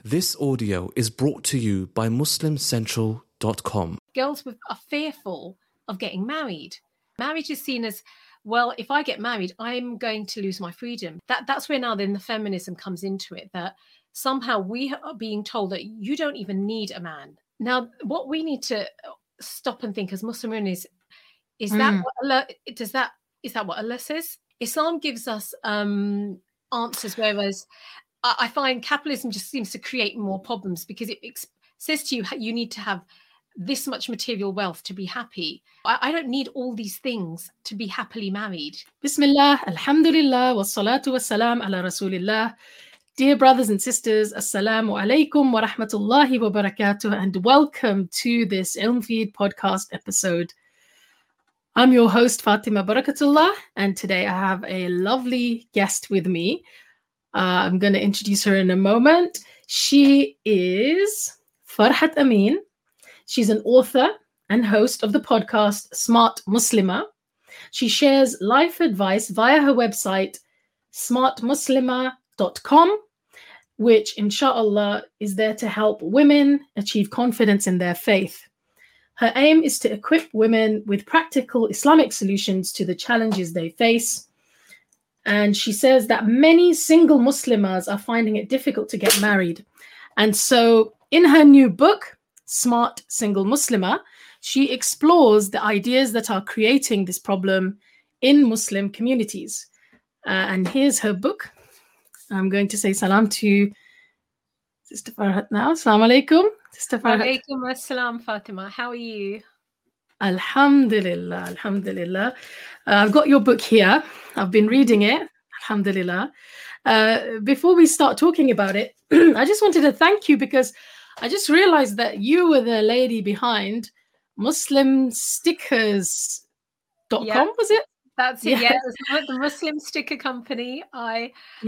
This audio is brought to you by MuslimCentral.com. Girls are fearful of getting married. Marriage is seen as, well, if I get married, I'm going to lose my freedom. That's where now then the feminism comes into it, that somehow we are being told that you don't even need a man. Now, what we need to stop and think as Muslim women is that what Allah, is that what Allah says? Islam gives us answers, whereas I find capitalism just seems to create more problems because it says to you, you need to have this much material wealth to be happy. I don't need all these things to be happily married. Bismillah, alhamdulillah, wassalatu wassalam ala rasulillah. Dear brothers and sisters, assalamu alaikum wa rahmatullahi wa barakatuh, and welcome to this Ilm Feed podcast episode. I'm your host, Fatima Barakatullah, and today I have a lovely guest with me. I'm going to introduce her in a moment. She is Farhat Amin. She's an author and host of the podcast Smart Muslimah. She shares life advice via her website, smartmuslimah.com, which, inshallah, is there to help women achieve confidence in their faith. Her aim is to equip women with practical Islamic solutions to the challenges they face. And she says that many single Muslimas are finding it difficult to get married. And so in her new book, Smart Single Muslimah, she explores the ideas that are creating this problem in Muslim communities. And here's her book. I'm going to say salam to Sister Farhat now. Assalamu alaikum, Sister Farhat. Alaikum assalam, Fatima. How are you? Alhamdulillah, alhamdulillah. I've got your book here. I've been reading it. Alhamdulillah. Before we start talking about it, I just wanted to thank you because I just realized that you were the lady behind MuslimStickers.com, was it? That's it. Yeah, it was the Muslim Sticker Company. I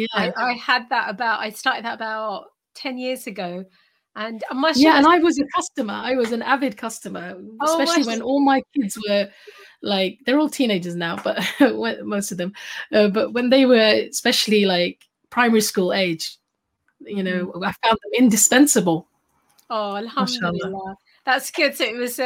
started that about 10 years ago. And and I was a customer. I was an avid customer, especially when all my kids were like, they're all teenagers now, but most of them. But when they were especially like primary school age, I found them indispensable. Oh, alhamdulillah. That's good. So it was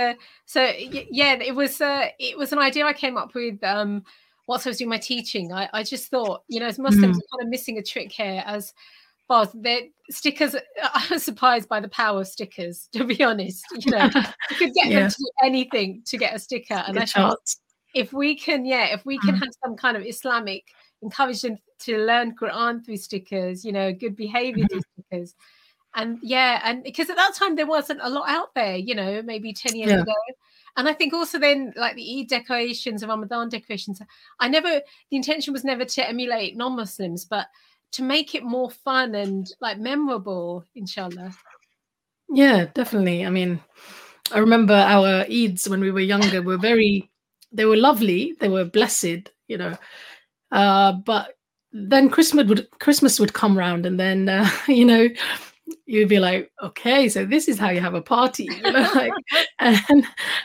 it was an idea I came up with whilst I was doing my teaching. I just thought, as Muslims are kind of missing a trick here as far as their stickers. I was surprised by the power of stickers, to be honest. You could get them to do anything to get a sticker. And I thought if we can have some kind of Islamic, encourage them to learn Quran through stickers, good behavior through stickers. And because at that time there wasn't a lot out there, maybe 10 years ago. And I think also then like the Eid decorations, the Ramadan decorations, the intention was never to emulate non-Muslims, but to make it more fun and like memorable, inshallah. Yeah, definitely. I mean, I remember our Eids when we were younger they were lovely, they were blessed, but then Christmas would come round, and then you'd be like, okay, so this is how you have a party, and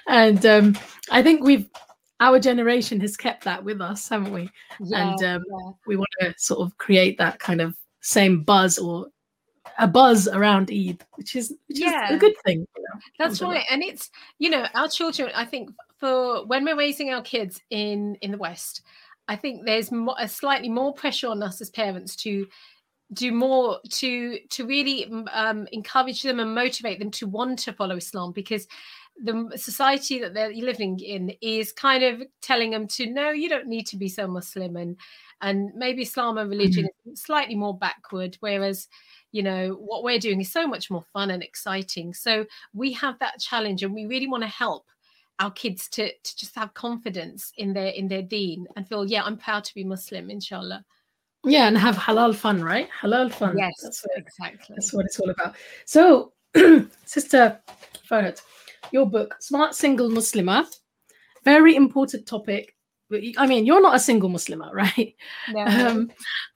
I think our generation has kept that with us, haven't we? Yeah, and we want to sort of create that kind of same buzz or a buzz around Eid, which is a good thing. That's right. And it's, our children, I think for when we're raising our kids in the West, I think there's a slightly more pressure on us as parents to do more to really encourage them and motivate them to want to follow Islam, because the society that they're living in is kind of telling them to, no, you don't need to be so Muslim, and maybe Islam and religion is slightly more backward, whereas what we're doing is so much more fun and exciting. So we have that challenge, and we really want to help our kids to just have confidence in their deen and feel, I'm proud to be Muslim, inshallah. Yeah, and have halal fun, right? Halal fun. Yes, exactly. That's what it's all about. So, Sister Farhat, your book, Smart Single Muslimah, very important topic. I mean, you're not a single Muslimah, right? No.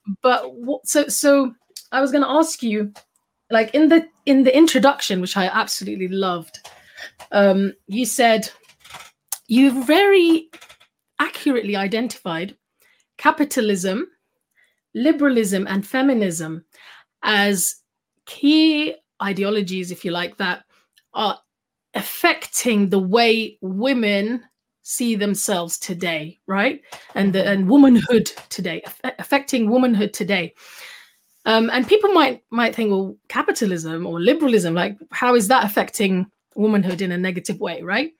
So I was going to ask you, like in the introduction, which I absolutely loved, you said you very accurately identified capitalism, liberalism, and feminism as key ideologies, if you like, that are affecting the way women see themselves today, right? And womanhood today, affecting womanhood today. And people might think, well, capitalism or liberalism, like, how is that affecting womanhood in a negative way, right?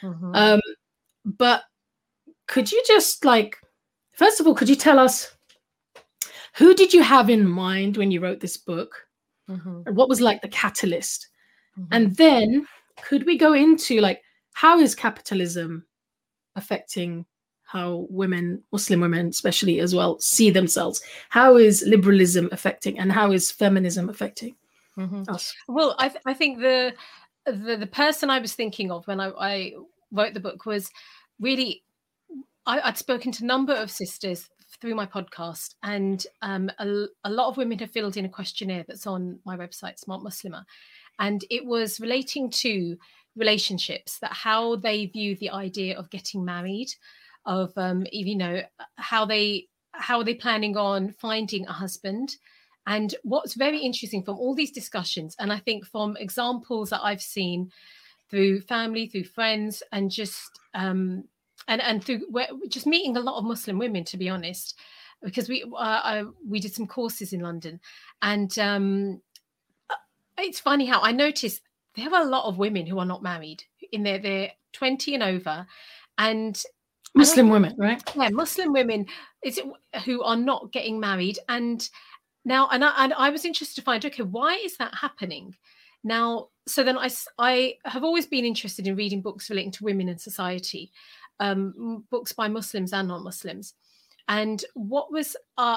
But could you just, like, first of all, could you tell us, who did you have in mind when you wrote this book? What was like the catalyst? And then could we go into, like, how is capitalism affecting how women, Muslim women especially as well, see themselves? How is liberalism affecting, and how is feminism affecting us? Well, I think the person I was thinking of when I wrote the book was really, I'd spoken to a number of sisters through my podcast, and a lot of women have filled in a questionnaire that's on my website, Smart Muslimah, and it was relating to relationships, that how they view the idea of getting married, of how they planning on finding a husband. And what's very interesting from all these discussions, and I think from examples that I've seen through family, through friends, and just and through just meeting a lot of Muslim women, to be honest, because we did some courses in London, and it's funny how I noticed there are a lot of women who are not married, in their 20 and over, and Muslim women, right? Yeah, Muslim women who are not getting married. And now, and I was interested to find, okay, why is that happening? Now, so then I have always been interested in reading books relating to women and society, books by Muslims and non-Muslims. And what was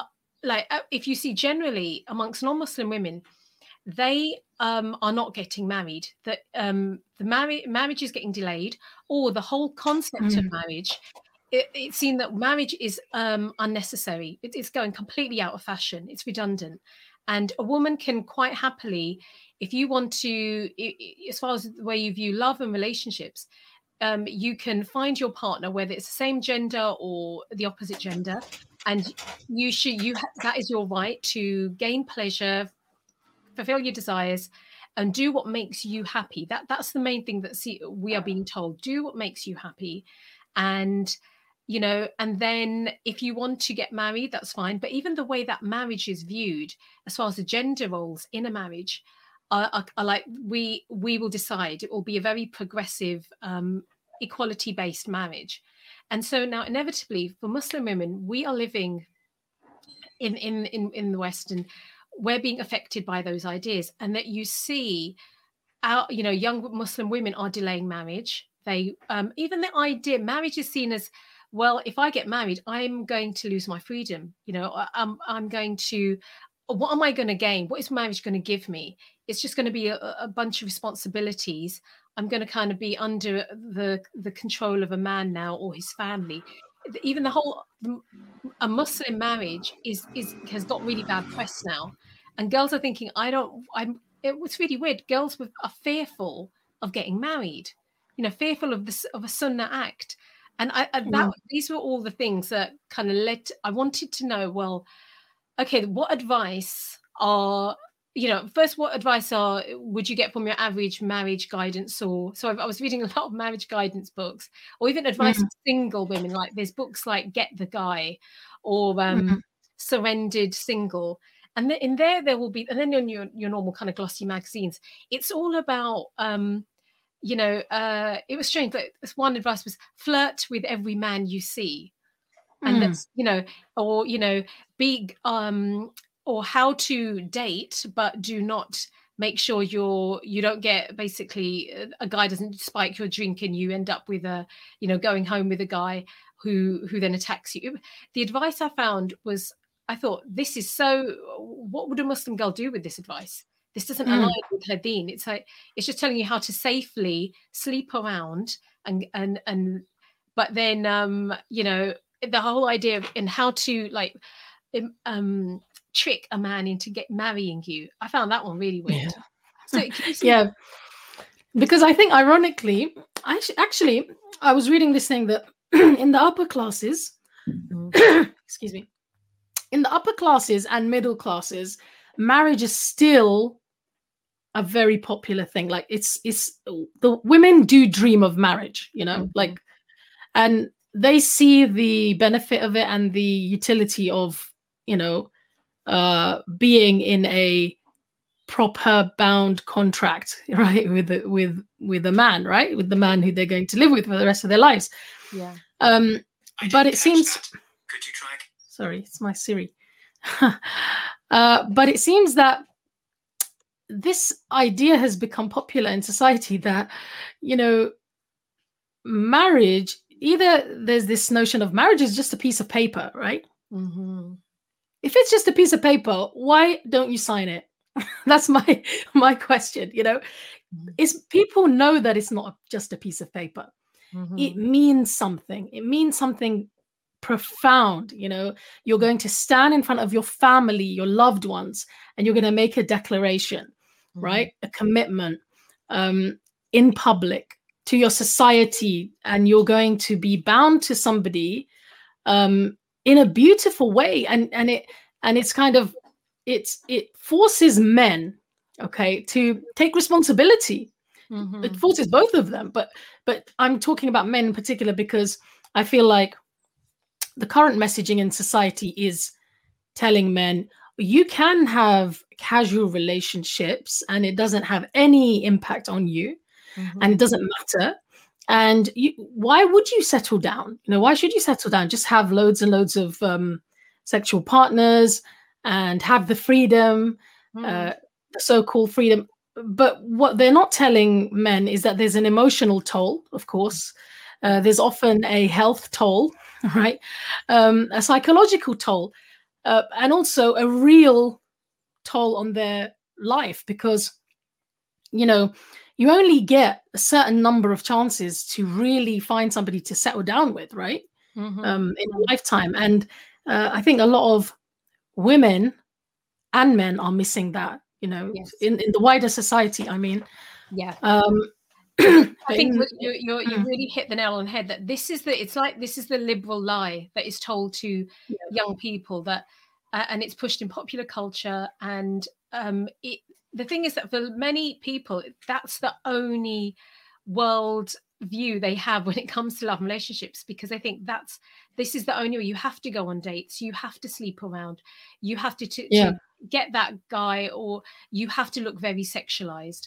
if you see generally amongst non-Muslim women, they are not getting married. That the marriage is getting delayed, or the whole concept of marriage. It's seen that marriage is unnecessary. It's going completely out of fashion. It's redundant, and a woman can quite happily, if you want to, as far as the way you view love and relationships, you can find your partner, whether it's the same gender or the opposite gender, and that is your right to gain pleasure, fulfill your desires, and do what makes you happy. That's the main thing that we are being told. Do what makes you happy. And and then if you want to get married, that's fine. But even the way that marriage is viewed, as far as the gender roles in a marriage, are like, we will decide. It will be a very progressive, equality-based marriage. And so now, inevitably, for Muslim women, we are living in the West, and we're being affected by those ideas. And that you see, young Muslim women are delaying marriage. They even the idea marriage is seen as, well, if I get married, I'm going to lose my freedom. I'm going to, what am I going to gain? What is marriage going to give me? It's just going to be a bunch of responsibilities. I'm going to kind of be under the control of a man now, or his family. Even a Muslim marriage has got really bad press now, and girls are thinking, it was really weird. Girls are fearful of getting married, fearful of a Sunnah act. And these were all the things that kind of led to, I wanted to know, well, okay, what advice would you get from your average marriage guidance? So I was reading a lot of marriage guidance books, or even advice for single women. Like there's books like Get the Guy, or Surrendered Single. And then in there will be, and then in your normal kind of glossy magazines, it's all about, it was strange. Like this one advice was, flirt with every man you see. And that's, be, or how to date, but do not make sure you don't get, basically a guy doesn't spike your drink and you end up with going home with a guy who then attacks you. The advice I found was, I thought, this is what would a Muslim girl do with this advice? This doesn't align with her deen. It's like, it's just telling you how to safely sleep around but then, the whole idea of, and how to trick a man into marrying you. I found that one really weird. Yeah. So because I think, ironically, actually, I was reading this thing that in the upper classes, excuse me, in the upper classes and middle classes, marriage is still a very popular thing. Like it's the women do dream of marriage, you know, like, and they see the benefit of it and the utility of, you know, being in a proper bound contract, right, with a man, right, with the man who they're going to live with for the rest of their lives. Yeah. But it seems that. Could you try? Sorry, it's my Siri. But it seems that this idea has become popular in society that, you know, marriage, either there's this notion of marriage is just a piece of paper, right? If it's just a piece of paper, why don't you sign it? That's my question, you know. Is people know that it's not just a piece of paper. It means something. It means something profound, you know. You're going to stand in front of your family, your loved ones, and you're going to make a declaration, right? A commitment in public to your society, and you're going to be bound to somebody in a beautiful way, and it's kind of it forces men, okay, to take responsibility. It forces both of them, but I'm talking about men in particular because I feel like the current messaging in society is telling men you can have casual relationships and it doesn't have any impact on you, and it doesn't matter. And why would you settle down? You know, why should you settle down? Just have loads and loads of sexual partners and have the freedom, the so-called freedom. But what they're not telling men is that there's an emotional toll, of course. There's often a health toll, right? A psychological toll, and also a real toll on their life, because, you know, you only get a certain number of chances to really find somebody to settle down with, right? In a lifetime. And I think a lot of women and men are missing that, you know, in the wider society, I mean. Yeah. I think you really hit the nail on the head, that this is the liberal lie that is told to young people, that and it's pushed in popular culture, and the thing is that for many people that's the only world view they have when it comes to love and relationships, because they think this is the only way. You have to go on dates, you have to sleep around, you have to get that guy, or you have to look very sexualized.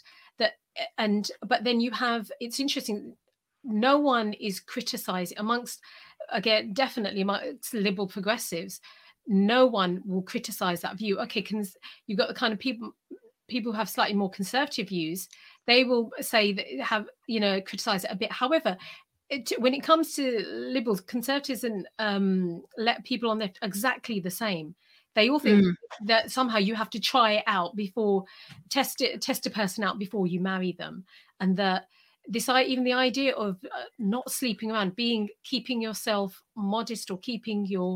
But then you have, it's interesting, no one is criticizing amongst, again, definitely amongst liberal progressives, no one will criticize that view. Okay, you've got the kind of people who have slightly more conservative views, they will say that have, you know, criticize it a bit. However, when it comes to liberals, conservatives and let people on there exactly the same. They all think that somehow you have to try it out before, test a person out before you marry them, and that even the idea of not sleeping around, keeping yourself modest, or keeping your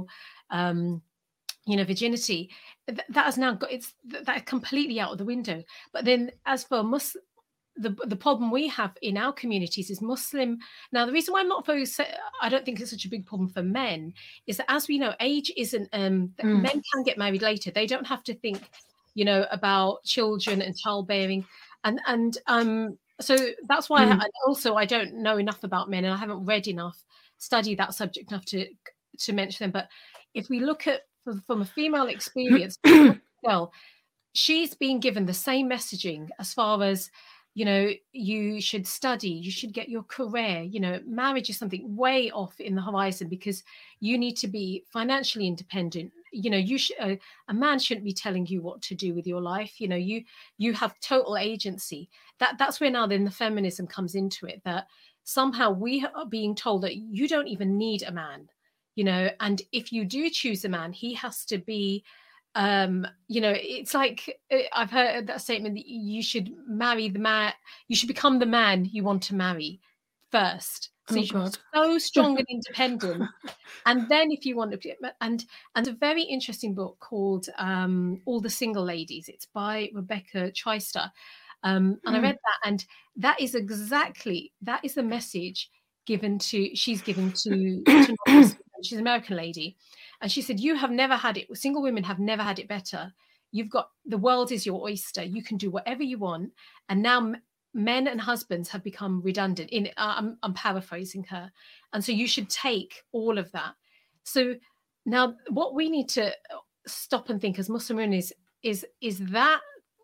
virginity, that has now got that completely out of the window. But then, as for the problem we have in our communities is Muslim. Now, the reason why I don't think it's such a big problem for men is that, as we know, age isn't. Men can get married later. They don't have to think, you know, about children and childbearing, and so that's why. I don't know enough about men, and I haven't read enough, studied that subject enough to mention them. But if we look at from a female experience, well, she's been given the same messaging as far as, you know, you should study, you should get your career, you know, marriage is something way off in the horizon because you need to be financially independent. You know, a man shouldn't be telling you what to do with your life. You know, you have total agency. That's where now then the feminism comes into it, that somehow we are being told that you don't even need a man, you know, and if you do choose a man, he has to be, you know, it's like I've heard that statement that you should marry the man, you should become the man you want to marry first. So you should be so strong and independent, and then if you want to, and a very interesting book called All the Single Ladies. It's by Rebecca Traister, and I read that, and that is the message she's given to she's an American lady. And she said, single women have never had it better. the world is your oyster. You can do whatever you want. And now men and husbands have become redundant. I'm paraphrasing her. And so you should take all of that. So now what we need to stop and think as Muslim women is that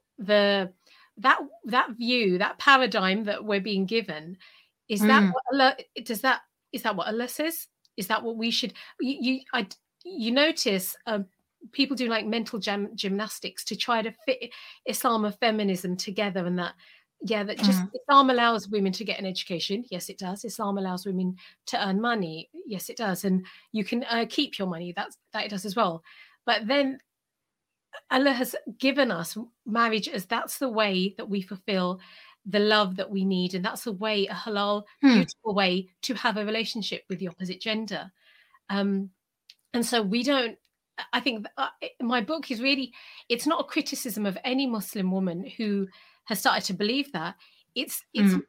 that view, that paradigm that we're being given, is that what Allah, is that what Allah says? Is that what we should? You notice people do like mental gymnastics to try to fit Islam and feminism together, and that just Islam allows women to get an education. Yes, it does. Islam allows women to earn money. Yes, it does. And you can keep your money. That it does as well. But then Allah has given us marriage as that's the way that we fulfill the love that we need, and that's a way, a halal, beautiful way to have a relationship with the opposite gender. And so we don't. I think my book is really, it's not a criticism of any Muslim woman who has started to believe that. It's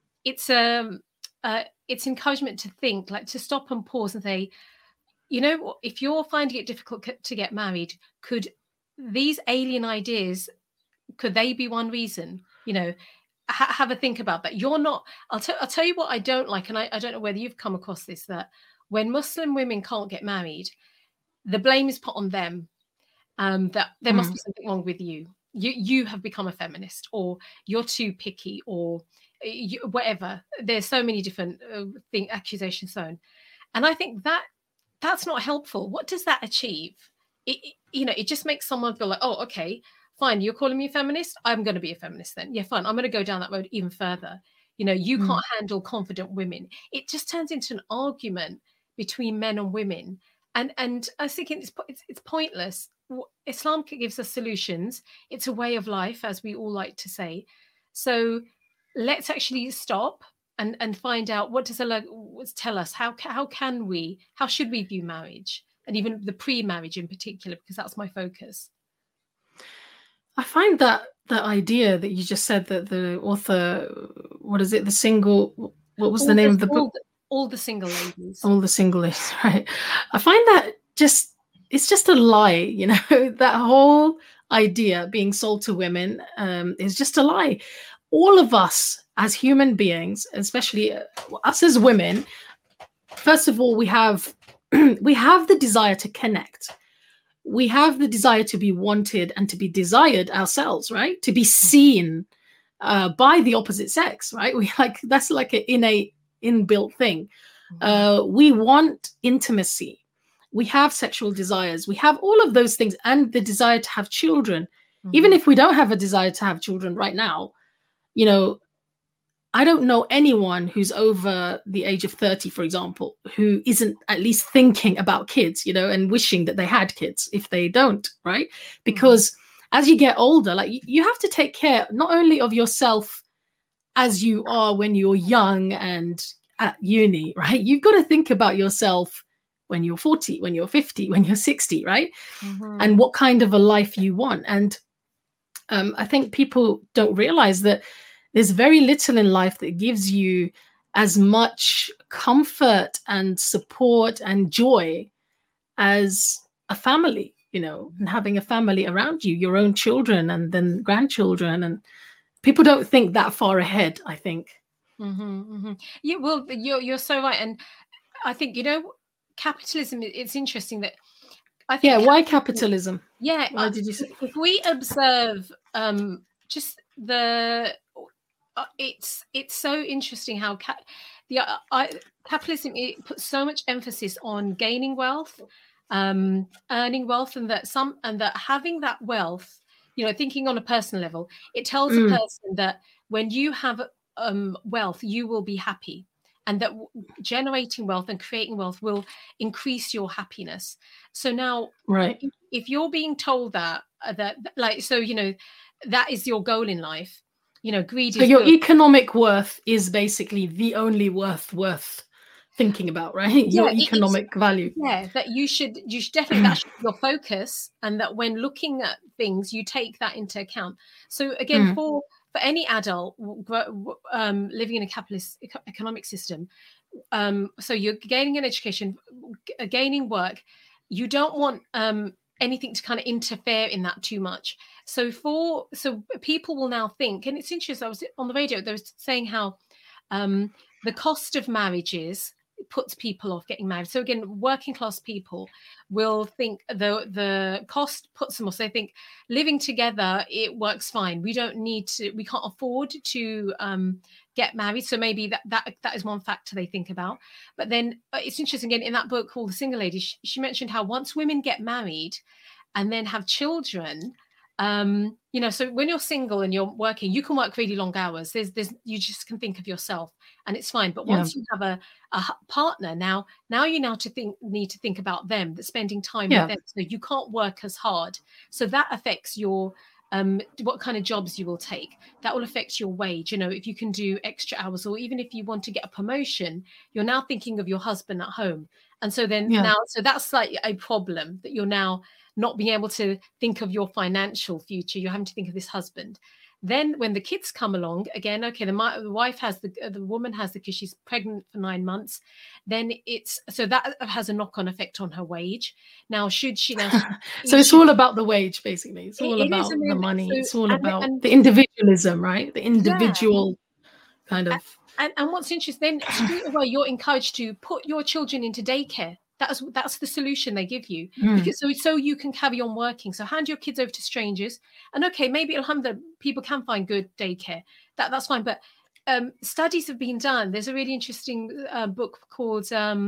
encouragement to think, like to stop and pause and say, you know, if you're finding it difficult to get married, could these alien ideas, could they be one reason? You know, have a think about that. You're not. I'll tell you what I don't like, and I don't know whether you've come across this, that when Muslim women can't get married, the blame is put on them. That there must be something wrong with you. You have become a feminist, or you're too picky, or whatever. There's so many different accusations thrown, and I think that's not helpful. What does that achieve? It just makes someone feel like, oh, okay, fine, you're calling me a feminist, I'm going to be a feminist then. Yeah, fine, I'm going to go down that road even further. You know, you can't handle confident women. It just turns into an argument between men and women, and I was thinking it's pointless. Islam gives us solutions. It's a way of life, as we all like to say. So let's actually stop and find out, what does Allah tell us? How should we view marriage, and even the pre-marriage in particular, because that's my focus. I find that idea that you just said, that the author, what is it, what was the name of the book? All the Single Ladies. All the Single Ladies, right. I find that it's just a lie, you know. That whole idea being sold to women is just a lie. All of us as human beings, especially us as women, first of all, we have the desire to connect. We have the desire to be wanted and to be desired ourselves, right? To be seen by the opposite sex, right? That's like an innate, inbuilt thing. We want intimacy. We have sexual desires. We have all of those things, and the desire to have children. Even if we don't have a desire to have children right now, you know, I don't know anyone who's over the age of 30, for example, who isn't at least thinking about kids, you know, and wishing that they had kids if they don't, right? Because as you get older, like, you have to take care not only of yourself as you are when you're young and at uni, right? You've got to think about yourself when you're 40, when you're 50, when you're 60, right? And what kind of a life you want. And I think people don't realize that there's very little in life that gives you as much comfort and support and joy as a family, you know, and having a family around you, your own children and then grandchildren. And people don't think that far ahead, I think. Yeah, well, you're so right. And I think, you know, capitalism, it's interesting that I think. Yeah, why capitalism? Yeah. Why did you say? If we observe just it's so interesting how capitalism, it puts so much emphasis on gaining wealth, earning wealth, and that having that wealth, you know, thinking on a personal level, it tells a person that when you have wealth, you will be happy, and that generating wealth and creating wealth will increase your happiness. So now, right, if you're being told that like, so, you know, that is your goal in life, you know, greed is so your good. Economic worth is basically the only worth thinking about, right? Your economic value. Yeah, that you should definitely, that should be your focus, and that when looking at things, you take that into account. So again, for any adult living in a capitalist economic system, so you're gaining an education, gaining work, you don't want anything to kind of interfere in that too much. So people will now think, and it's interesting, I was on the radio, they was saying how the cost of marriages puts people off getting married. So again, working class people will think the cost puts them off. So they think living together, it works fine. We can't afford to get married. So maybe that is one factor they think about. But then it's interesting, again, in that book called The Single Lady, she mentioned how once women get married and then have children, so when you're single and you're working, you can work really long hours. You just can think of yourself and it's fine. But once you have a partner, now you need to think about them, that spending time with them. So you can't work as hard. So that affects your what kind of jobs you will take. That will affect your wage. If you can do extra hours, or even if you want to get a promotion, you're now thinking of your husband at home. And so then so that's like a problem, that you're now not being able to think of your financial future. You're having to think of this husband. Then when the kids come along, again, okay, the wife has the woman has because she's pregnant for 9 months. Then so that has a knock-on effect on her wage. Now, should she now? So it's all about the wage, basically. It's all about the money. So, it's all about the individualism, right? The individual kind of. And what's interesting, then straight away you're encouraged to put your children into daycare. That's the solution they give you, because so you can carry on working. So hand your kids over to strangers, and okay, maybe alhamdulillah, people can find good daycare. That's fine. But studies have been done. There's a really interesting book called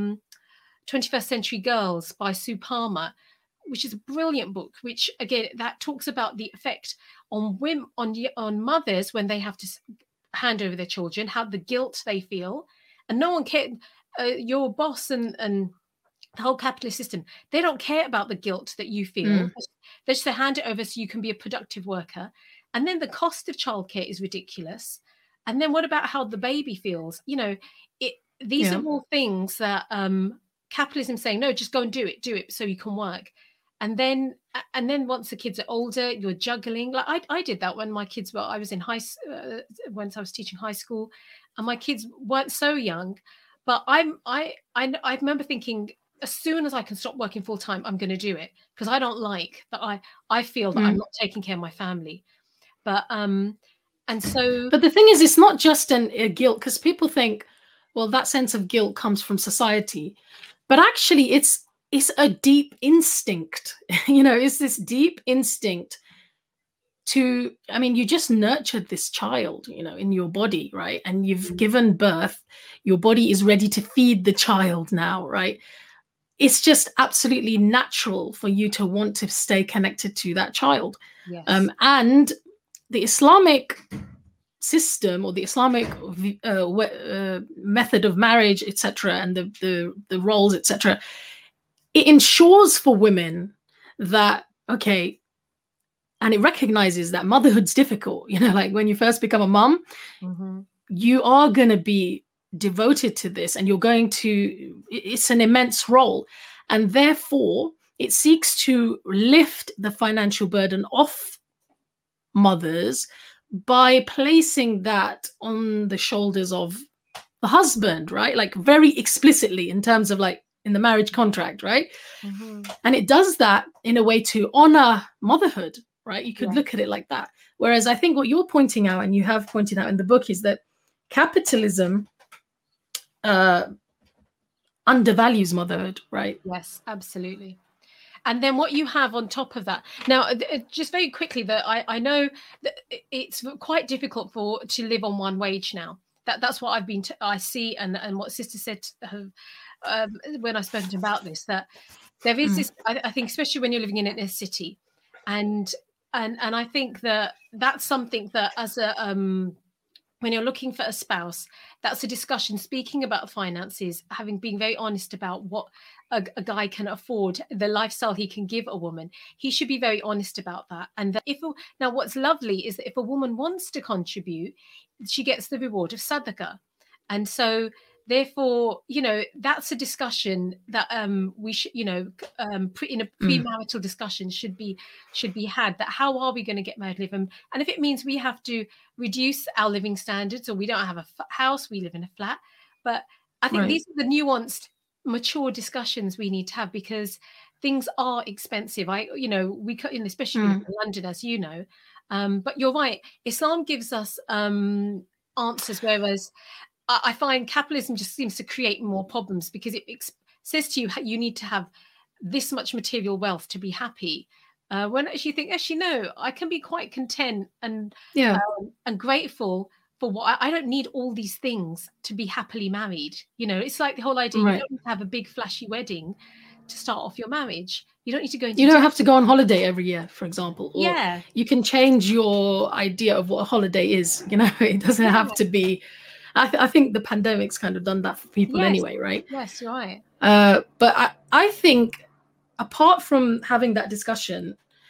21st Century Girls by Sue Palmer, which is a brilliant book, which again, that talks about the effect on women, on mothers when they have to hand over their children, how the guilt they feel. And no one cares. Your boss and the whole capitalist system, they don't care about the guilt that you feel. They just hand it over so you can be a productive worker. And then the cost of childcare is ridiculous. And then what about how the baby feels? These are all things that capitalism saying, no, just go and do it so you can work. And then once the kids are older, you're juggling. Like I did that when my kids were, I was in once I was teaching high school, and my kids weren't so young. But I remember thinking, as soon as I can stop working full time, I'm going to do it, because I don't like that. I feel that I'm not taking care of my family. But but the thing is, it's not just a guilt, because people think, well, that sense of guilt comes from society, but actually it's a deep instinct. It's this deep instinct you just nurtured this child, in your body, right? And you've given birth. Your body is ready to feed the child now, right? It's just absolutely natural for you to want to stay connected to that child. Yes. And the Islamic system, or the Islamic method of marriage, etc., and the roles, etc., it ensures for women that, okay, and it recognizes that motherhood's difficult. Like when you first become a mom, you are going to be devoted to this, and it's an immense role, and therefore it seeks to lift the financial burden off mothers by placing that on the shoulders of the husband, right? Like very explicitly, in terms of like in the marriage contract, right? And it does that in a way to honor motherhood, right? You could look at it like that. Whereas I think what you're pointing out, and you have pointed out in the book, is that capitalism undervalues motherhood, right? Yes, absolutely. And then what you have on top of that, now, just very quickly, that I know that it's quite difficult to live on one wage now. That's what I see, and what Sister said when I spoke to him about this, that there is this, I think, especially when you're living in a city, and I think that's something that as when you're looking for a spouse, that's a discussion, speaking about finances, being very honest about what a guy can afford, the lifestyle he can give a woman. He should be very honest about that. And that now what's lovely is that if a woman wants to contribute, she gets the reward of sadaqah. And so therefore, that's a discussion that we should, in a premarital discussion should be had, that how are we going to get married, live, and if it means we have to reduce our living standards, or we don't have a house, we live in a flat. But I think these are the nuanced, mature discussions we need to have, because things are expensive. Especially in London, as you know. But you're right. Islam gives us answers, whereas I find capitalism just seems to create more problems, because it says to you, you need to have this much material wealth to be happy. When actually you think, actually, no, I can be quite content and grateful for what I don't need all these things to be happily married. It's like the whole idea, you don't need to have a big flashy wedding to start off your marriage. You don't need to go into you don't have to go on holiday every year, for example. Or yeah. You can change your idea of what a holiday is. It doesn't have to be. I think the pandemic's kind of done that for people anyway, right? Yes, you're right. But I think, apart from having that discussion,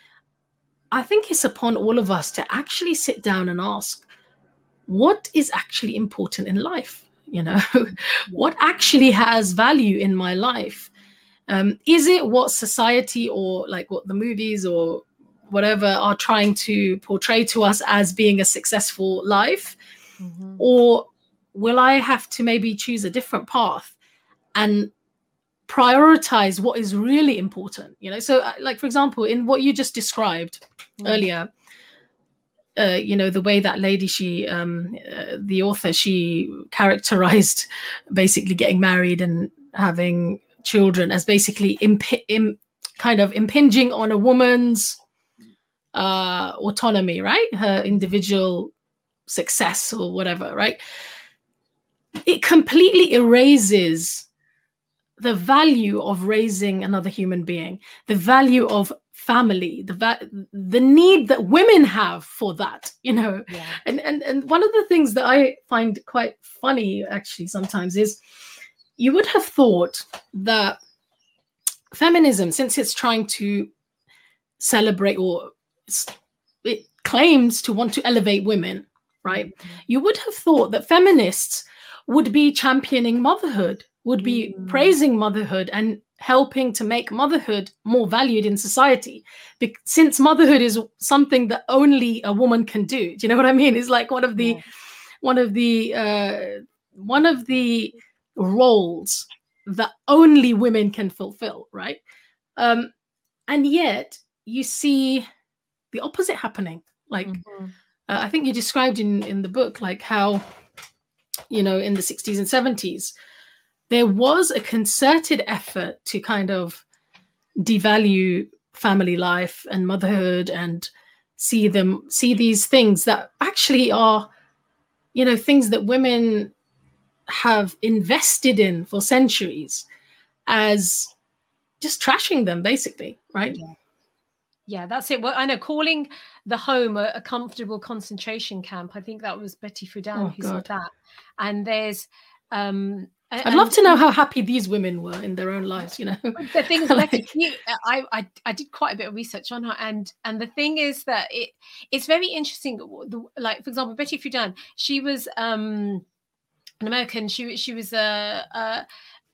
I think it's upon all of us to actually sit down and ask, what is actually important in life? What actually has value in my life? Is it what society, or like what the movies or whatever are trying to portray to us as being a successful life? Or will I have to maybe choose a different path and prioritize what is really important? So like, for example, in what you just described earlier, the way that lady, the author, she characterized basically getting married and having children as basically kind of impinging on a woman's autonomy, right? Her individual success or whatever, right? It completely erases the value of raising another human being, the value of family, the need that women have for that, And one of the things that I find quite funny, actually, sometimes is, you would have thought that feminism, since it's trying to celebrate, or it claims to want to elevate women, right? You would have thought that feminists would be championing motherhood, would be praising motherhood and helping to make motherhood more valued in society, since motherhood is something that only a woman can do. Do you know what I mean? It's like one of the roles that only women can fulfill, right? And yet you see the opposite happening. Like I think you described in the book, like how in the 60s and 70s there was a concerted effort to kind of devalue family life and motherhood, and see these things that actually are things that women have invested in for centuries, as just trashing them, basically, right? Yeah, that's it. Well, I know, calling the home a comfortable concentration camp, I think that was Betty Friedan who said that. And there's I'd love to know how happy these women were in their own lives. The thing is, I did quite a bit of research on her, and the thing is that it's very interesting. Like, for example, Betty Friedan, she was an American. She was an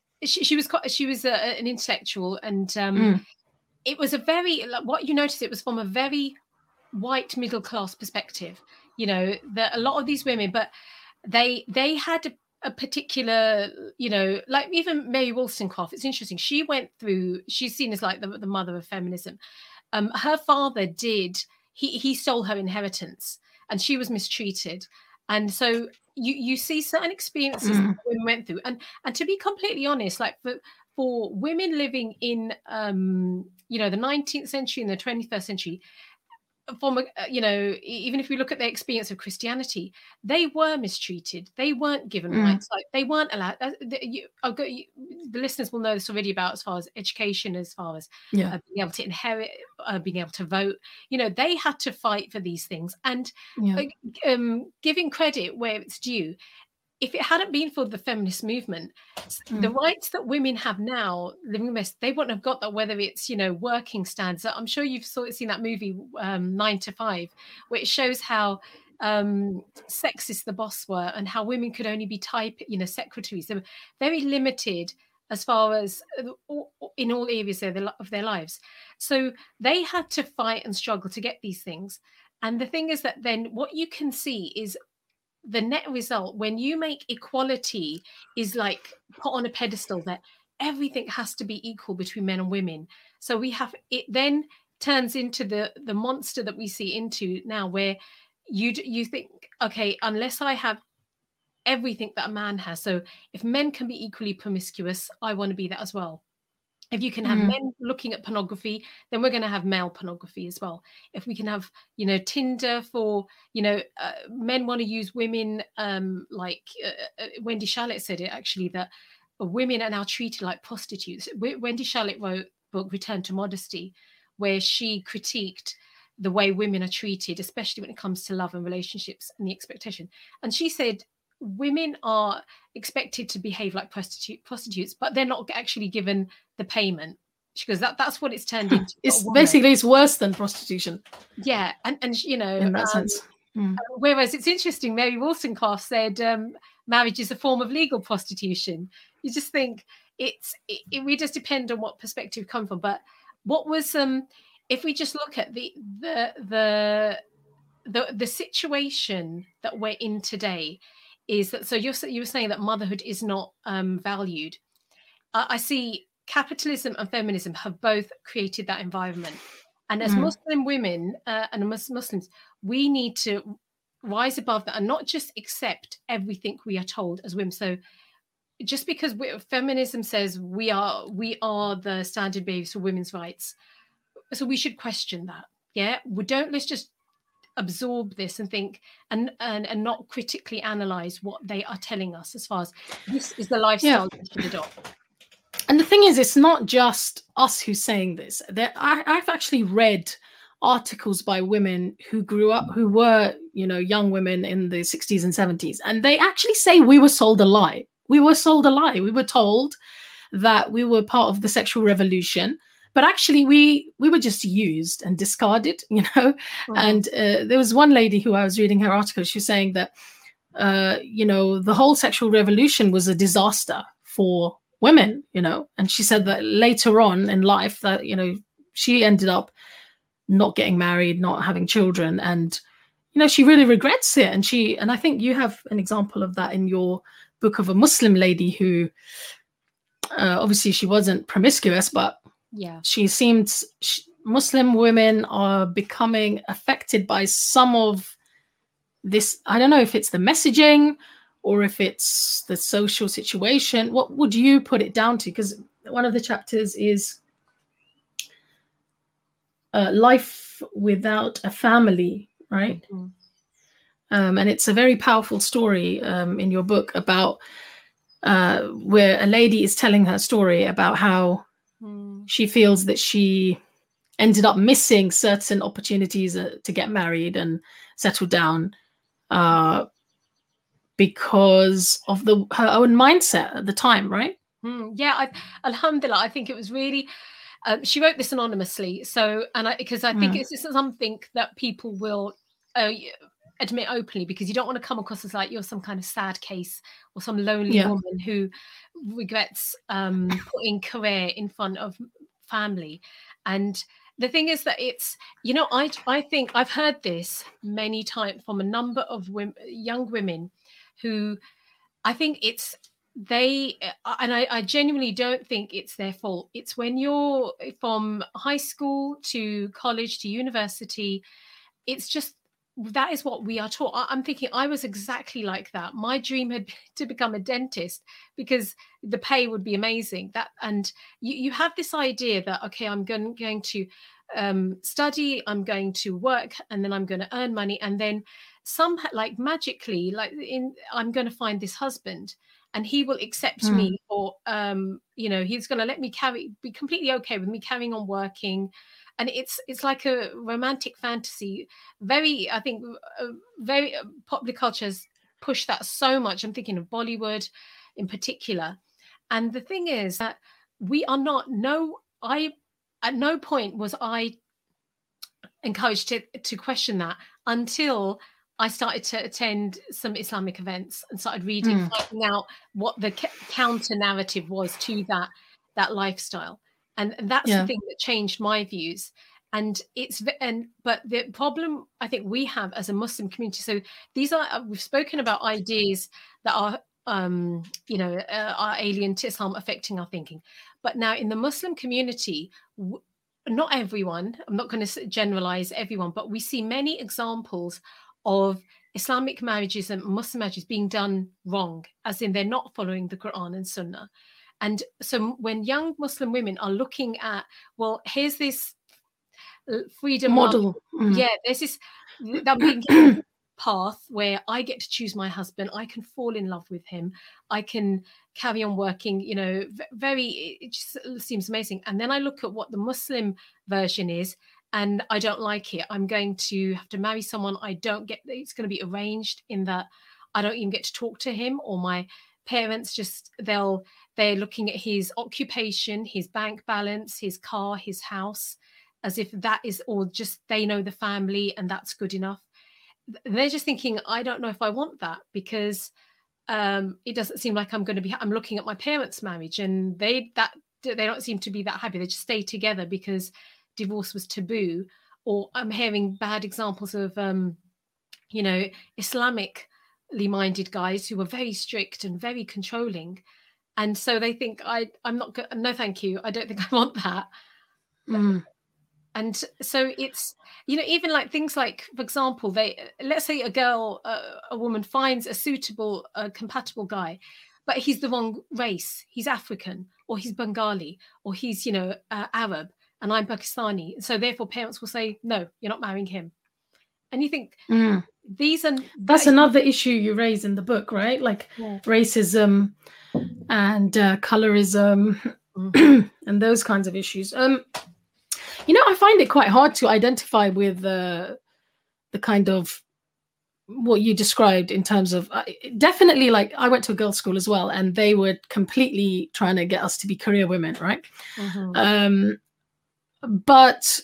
intellectual, and it was a very, what you notice, it was from a very white middle class perspective. That a lot of these women, but they had a particular, like even Mary Wollstonecraft. It's interesting. She's seen as like the mother of feminism. Her father he stole her inheritance, and she was mistreated. And so you see certain experiences that women went through. And to be completely honest, like for women living in, the 19th century and the 21st century, from even if we look at their experience of Christianity, they were mistreated. They weren't given rights. Like, they weren't allowed. The listeners will know this already, about as far as education, as far as being able to inherit, being able to vote. They had to fight for these things. And giving credit where it's due, if it hadn't been for the feminist movement, the rights that women have now, living this, they wouldn't have got that, whether it's, working standards. I'm sure you've seen that movie, 9 to 5, where it shows how sexist the boss were, and how women could only be secretaries. They were very limited as far as in all areas of their lives. So they had to fight and struggle to get these things. And the thing is that then what you can see is the net result when you make equality is like put on a pedestal, that everything has to be equal between men and women. So it then turns into the monster that we see into now, where you think, okay, unless I have everything that a man has, so if men can be equally promiscuous, I want to be that as well. If you can have men looking at pornography, then we're going to have male pornography as well. If we can have, Tinder for, men want to use women, like Wendy Shallitt said it actually, that women are now treated like prostitutes. Wendy Shallitt wrote a book, Return to Modesty, where she critiqued the way women are treated, especially when it comes to love and relationships and the expectation. And she said, women are expected to behave like prostitutes, but they're not actually given the payment. She goes, that's what it's turned into. It's worse than prostitution. Yeah, and in that sense. Whereas it's interesting, Mary Wollstonecraft said marriage is a form of legal prostitution. You just think we just depend on what perspective you come from. But what was if we just look at the situation that we're in today, is that, so you were saying that motherhood is not valued. I see capitalism and feminism have both created that environment. And as Muslim women and Muslims, we need to rise above that and not just accept everything we are told as women. So just because feminism says we are the standard bearers for women's rights, so we should question that. Yeah, let's just absorb this and think and not critically analyze what they are telling us as far as this is the lifestyle we should adopt. And the thing is, it's not just us who's saying this. I've actually read articles by women who grew up, who were, young women in the 60s and 70s, and they actually say we were sold a lie. We were sold a lie. We were told that we were part of the sexual revolution, but actually we were just used and discarded, And there was one lady who I was reading her article. She was saying that, the whole sexual revolution was a disaster for women, and she said that later on in life that, she ended up not getting married, not having children. And, she really regrets it. And I think you have an example of that in your book of a Muslim lady who, obviously she wasn't promiscuous, but she seemed Muslim women are becoming affected by some of this. I don't know if it's the messaging or if it's the social situation. What would you put it down to? Because one of the chapters is life without a family, right? And it's a very powerful story in your book about where a lady is telling her story about how she feels that she ended up missing certain opportunities to get married and settle down because of her own mindset at the time, right? Alhamdulillah, I think it was really, she wrote this anonymously. So, because I think it's something that people will admit openly, because you don't want to come across as like you're some kind of sad case or some lonely woman who regrets putting career in front of family. And the thing is that it's, I think I've heard this many times from a number of young women who I think I genuinely don't think it's their fault. It's when you're from high school to college to university, it's just, that is what we are taught. I'm thinking I was exactly like that. My dream had been to become a dentist because the pay would be amazing. And you have this idea that, okay, I'm going to study, I'm going to work, and then I'm going to earn money, and then magically, I'm going to find this husband, and he will accept me, or he's going to let me be completely okay with me carrying on working. And it's like a romantic fantasy. I think very popular culture has pushed that so much. I'm thinking of Bollywood in particular. And the thing is that we are not, at no point was I encouraged to question that until I started to attend some Islamic events and started reading, finding out what the counter narrative was to that lifestyle. And that's the thing that changed my views. But the problem I think we have as a Muslim community, so we've spoken about ideas that are are alien to Islam, affecting our thinking. But now in the Muslim community, not everyone, I'm not going to generalize everyone, but we see many examples of Islamic marriages and Muslim marriages being done wrong, as in they're not following the Quran and Sunnah. And so when young Muslim women are looking at, well, here's this freedom model. Yeah, there's this that being given path where I get to choose my husband, I can fall in love with him, I can carry on working, it just seems amazing. And then I look at what the Muslim version is, and I don't like it. I'm going to have to marry someone I don't get, it's going to be arranged in that I don't even get to talk to him, or my parents just, they're looking at his occupation, his bank balance, his car, his house, as if that is all, just they know the family and that's good enough. They're just thinking, I don't know if I want that, because it doesn't seem like I'm looking at my parents' marriage, and they don't seem to be that happy. They just stay together because divorce was taboo. Or I'm hearing bad examples of Islamically minded guys who are very strict and very controlling, and so they think I'm not good. No, thank you. I don't think I want that. And so it's, even like things like, for example, let's say a woman finds a suitable, compatible guy, but he's the wrong race. He's African, or he's Bengali, or he's, Arab, and I'm Pakistani. So therefore parents will say, no, you're not marrying him. And you think that's another issue you raise in the book, right? Like racism and colorism and those kinds of issues. I find it quite hard to identify with the kind of what you described in terms of definitely, like, I went to a girls' school as well, and they were completely trying to get us to be career women, right? But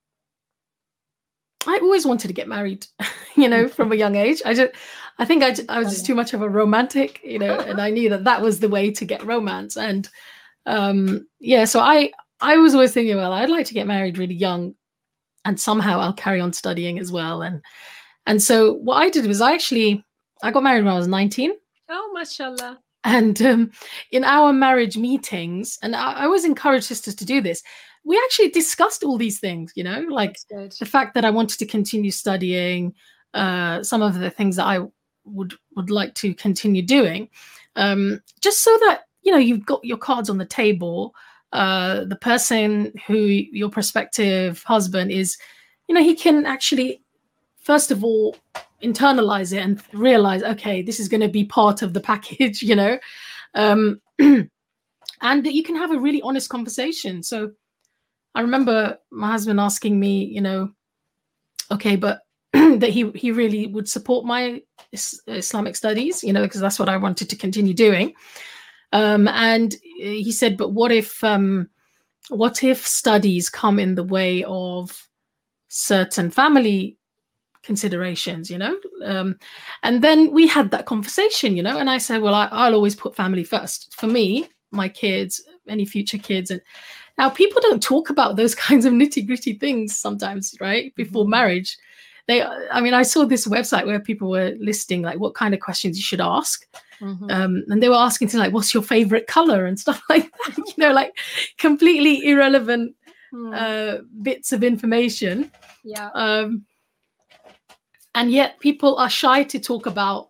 I always wanted to get married, from a young age. I think I was just too much of a romantic, and I knew that was the way to get romance. And so I was always thinking, well, I'd like to get married really young, and somehow I'll carry on studying as well. And so what I did was I got married when I was 19. Oh, mashallah. And in our marriage meetings, and I always encourage sisters to do this, we actually discussed all these things, like the fact that I wanted to continue studying, some of the things that I would like to continue doing, just so that, you've got your cards on the table. The person who your prospective husband is, he can actually, first of all, internalize it and realize, okay, this is going to be part of the package, and that you can have a really honest conversation. So I remember my husband asking me, okay, but that he really would support my Islamic studies, because that's what I wanted to continue doing. And he said, but what if studies come in the way of certain family considerations, and then we had that conversation, and I said, well, I'll always put family first. For me, my kids, any future kids. And now people don't talk about those kinds of nitty-gritty things sometimes, right? Before marriage. I saw this website where people were listing like what kind of questions you should ask. And they were asking things like, what's your favorite color and stuff like that, like completely irrelevant bits of information. Yeah. And yet people are shy to talk about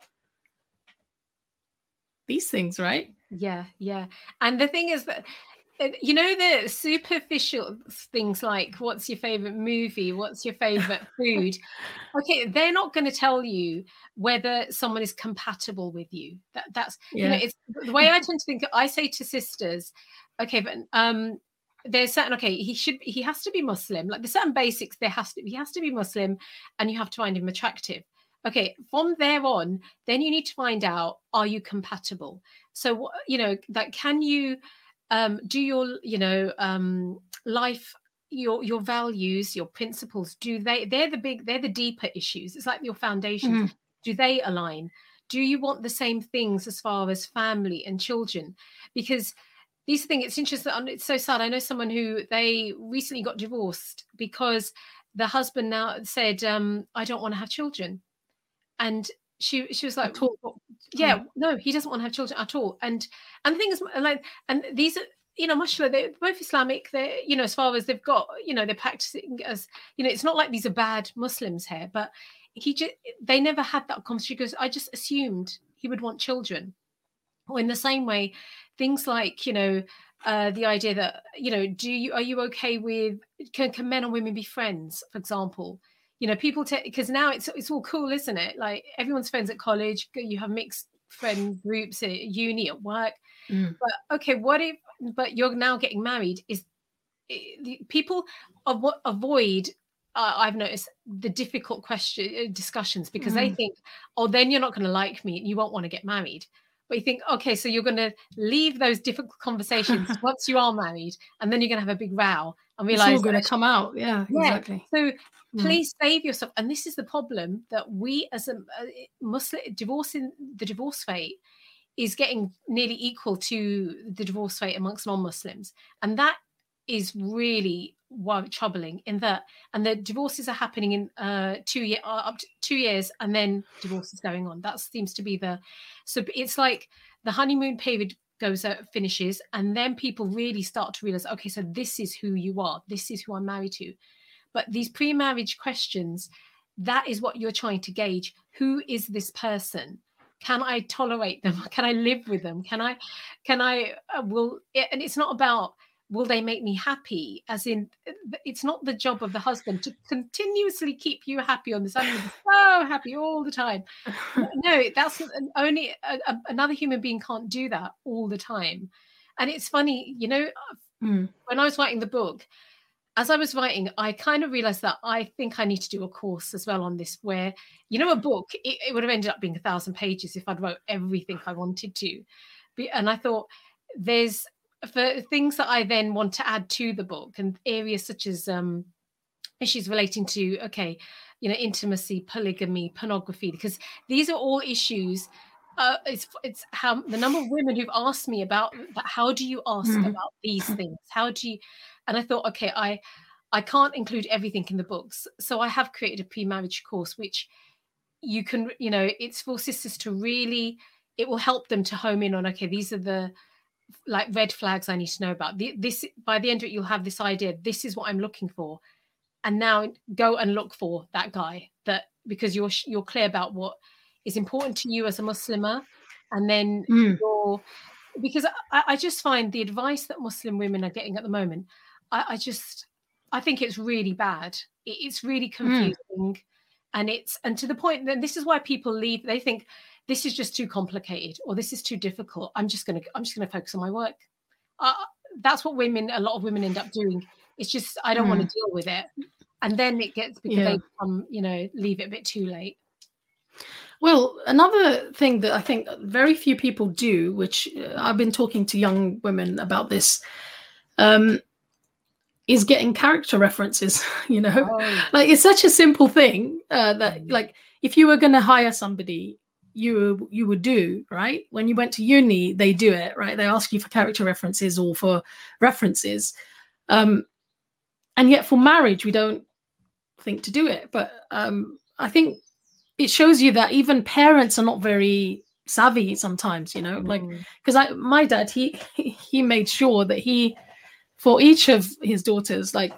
these things, right? Yeah. And the thing is that, the superficial things like what's your favorite movie, what's your favorite food, okay, they're not going to tell you whether someone is compatible with you. That's it's the way I tend to think. I say to sisters, okay, but there's certain, okay, he has to be Muslim, like there's certain basics, he has to be Muslim, and you have to find him attractive. Okay, from there on, then you need to find out, are you compatible? So that can you do your life, your values, your principles, they're the deeper issues. It's like your foundations. Do they align? Do you want the same things as far as family and children? Because these things, it's interesting, it's so sad. I know someone who they recently got divorced because the husband now said, I don't want to have children. And she was like, yeah, no, he doesn't want to have children at all. And the thing is, like, and these are, mashallah, they're both Islamic. They're, as far as they've got, they're practicing as, it's not like these are bad Muslims here, but they never had that conversation because I just assumed he would want children. Or in the same way, things like, the idea that, are you okay with, can men and women be friends, for example? People because now it's all cool, isn't it? Like everyone's friends at college, you have mixed friend groups at uni, at work. But okay, but you're now getting married, people avoid I've noticed the difficult discussions because they think, oh, then you're not going to like me, you won't want to get married. But you think, okay, so you're going to leave those difficult conversations once you are married, and then you're going to have a big row and realize it's all going to come out. Yeah, exactly. So please save yourself. And this is the problem, that we as a Muslim, the divorce rate is getting nearly equal to the divorce rate amongst non-Muslims. And that is really troubling in that, and the divorces are happening in up to 2 years, and then divorce is going on. That seems to be so it's like the honeymoon period finishes, and then people really start to realize, okay, so this is who you are, this is who I'm married to. But these pre-marriage questions, that is what you're trying to gauge. Who is this person? Can I tolerate them? Can I live with them? And it's not about, will they make me happy? As in, it's not the job of the husband to continuously keep you happy on this. I'm going to be so happy all the time. No, that's only another human being can't do that all the time. And it's funny, when I was writing the book, as I was writing, I kind of realized that I think I need to do a course as well on this, where, a book, it would have ended up being 1,000 pages if I'd wrote everything I wanted to. And I thought for things that I then want to add to the book, and areas such as issues relating to, intimacy, polygamy, pornography, because these are all issues. It's how the number of women who've asked me about that. How do you ask about these things? How do you? And I thought, okay, I can't include everything in the books, so I have created a pre-marriage course, which you can, it's for sisters to really, it will help them to home in on, okay, these are the red flags I need to know about. This, by the end of it, you'll have this idea, this is what I'm looking for, and now go and look for that guy, because you're clear about what is important to you as a Muslimah. And then because I just find the advice that Muslim women are getting at the moment, I think it's really bad. It's really confusing, and to the point that this is why people leave. They think this is just too complicated, or this is too difficult. I'm just gonna focus on my work. That's what a lot of women end up doing. It's just, I don't want to deal with it, and then it gets, because they become, leave it a bit too late. Well, another thing that I think very few people do, which I've been talking to young women about this, is getting character references. Like, it's such a simple thing that, like, if you were going to hire somebody, you would do, right? When you went to uni, they do it, right? They ask you for character references or for references, and yet for marriage, we don't think to do it. But I think it shows you that even parents are not very savvy sometimes, like, because my dad, he made sure that for each of his daughters, like,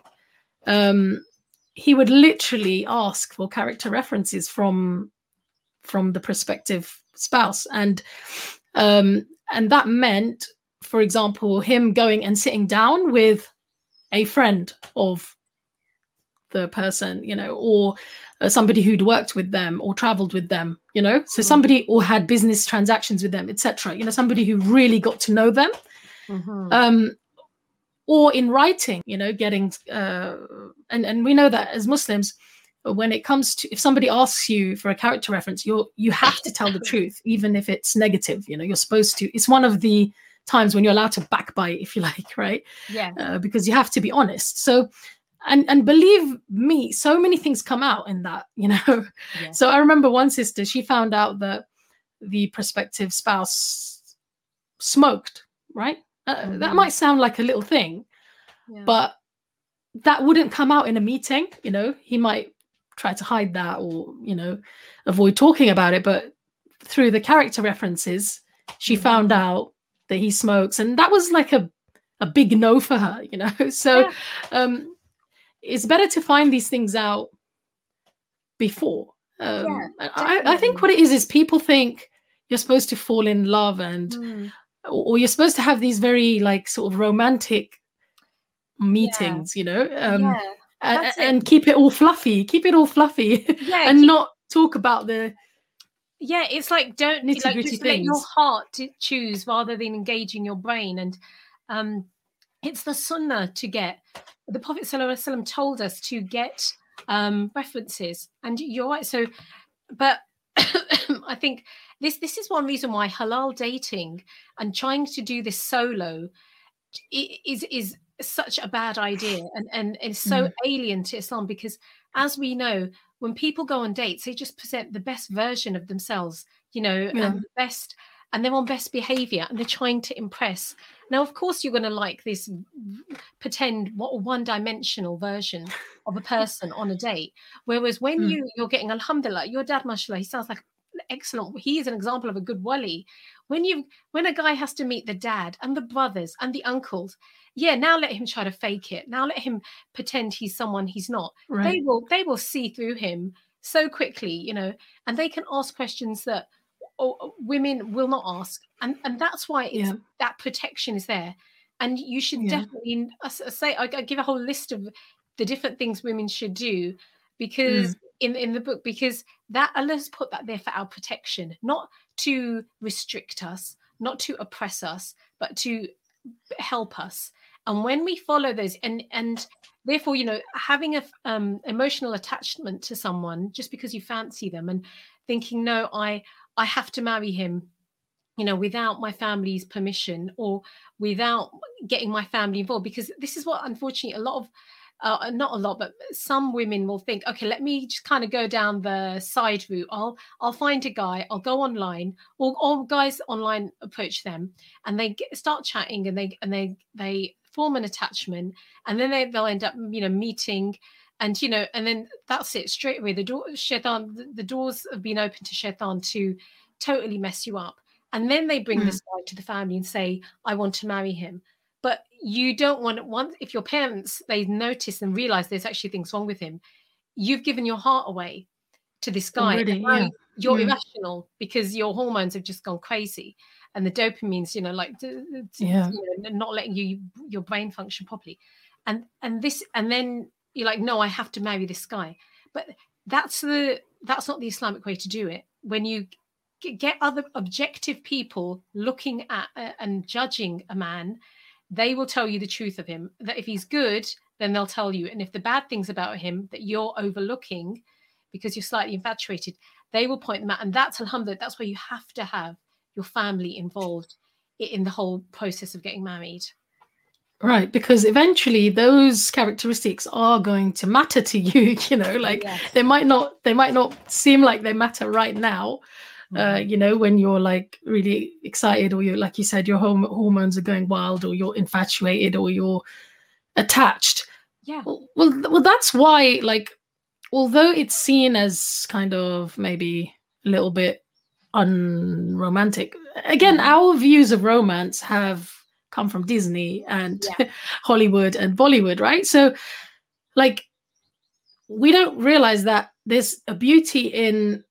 he would literally ask for character references from the prospective spouse. And that meant, for example, him going and sitting down with a friend of the person, or somebody who'd worked with them or traveled with them, so somebody, or had business transactions with them, etc. Somebody who really got to know them. Or in writing, getting and we know that as Muslims, when it comes to, if somebody asks you for a character reference, you have to tell the truth, even if it's negative. You're supposed to. It's one of the times when you're allowed to backbite, if you like, right? Yeah. Because you have to be honest. So, and believe me, so many things come out in that. Yeah. So I remember one sister, she found out that the prospective spouse smoked, right? That might sound like a little thing, but that wouldn't come out in a meeting. He might tried to hide that, or, you know, avoid talking about it. But through the character references, she found out that he smokes, and that was like a big no for her, you know. So it's better to find these things out before. I think what it is people think you're supposed to fall in love, and or you're supposed to have these very like sort of romantic meetings, you know, and keep it all fluffy, and not talk about the it's like, don't nitty-gritty just things. let your heart to choose rather than engaging your brain. And it's the sunnah to get. The Prophet ﷺ told us to get references, and you're right. So, but I think this is one reason why halal dating and trying to do this solo is such a bad idea, and it's so alien to Islam, because as we know, when people go on dates, they just present the best version of themselves, you know, and the best, and they're on best behavior, and they're trying to impress. Now, of course, you're going to like this pretend one-dimensional version of a person on a date. Whereas when you're getting, alhamdulillah, your dad, mashallah, he sounds like excellent. He is an example of a good wali. When a guy has to meet the dad and the brothers and the uncles, now let him try to fake it. Now let him pretend he's someone he's not. Right. They will see through him so quickly, you know, and they can ask questions that women will not ask, and that's why that protection is there. And you should definitely say, I give a whole list of the different things women should do, because in the book, because that Allah's put that there for our protection, not to restrict us, not to oppress us, but to help us. And when we follow those, and therefore, you know, having a emotional attachment to someone just because you fancy them, and thinking, no, I have to marry him, you know, without my family's permission, or without getting my family involved, because this is what, unfortunately, a lot of not a lot, but some women will think, okay, let me just kind of go down the side route. I'll find a guy, I'll go online, or guys online approach them, and they start chatting, and they form an attachment, and then they'll end up, you know, meeting, and, you know, and then that's it straight away. The doors have been open to shaitan to totally mess you up. And then they bring this guy to the family and say, I want to marry him. But you don't want if your parents, they notice and realize there's actually things wrong with him, you've given your heart away to this guy. Already, you're irrational because your hormones have just gone crazy, and the dopamine's, you know, like you know, not letting your brain function properly. And then you're like, no, I have to marry this guy. But that's not the Islamic way to do it. When you get other objective people looking at and judging a man, they will tell you the truth of him. That if he's good, then they'll tell you. And if the bad things about him that you're overlooking because you're slightly infatuated, they will point them out. And that's, alhamdulillah, that's where you have to have your family involved in the whole process of getting married. Right, because eventually those characteristics are going to matter to you, you know, like they might not seem like they matter right now. You know, when you're like really excited, or you're, like you said, your hormones are going wild, or you're infatuated, or you're attached. Yeah. Well, that's why, like, although it's seen as kind of maybe a little bit unromantic, again, our views of romance have come from Disney and Hollywood and Bollywood, right? So, like, we don't realize that there's a beauty in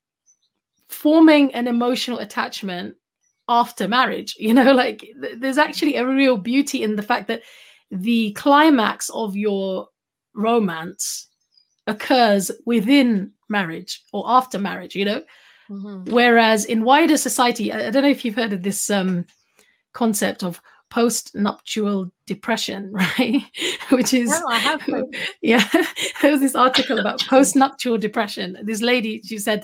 forming an emotional attachment after marriage, you know, like there's actually a real beauty in the fact that the climax of your romance occurs within marriage or after marriage, you know. Whereas in wider society, I don't know if you've heard of this concept of post-nuptial depression, right? Which is, I have heard. There was this article about post-nuptial depression. This lady, she said,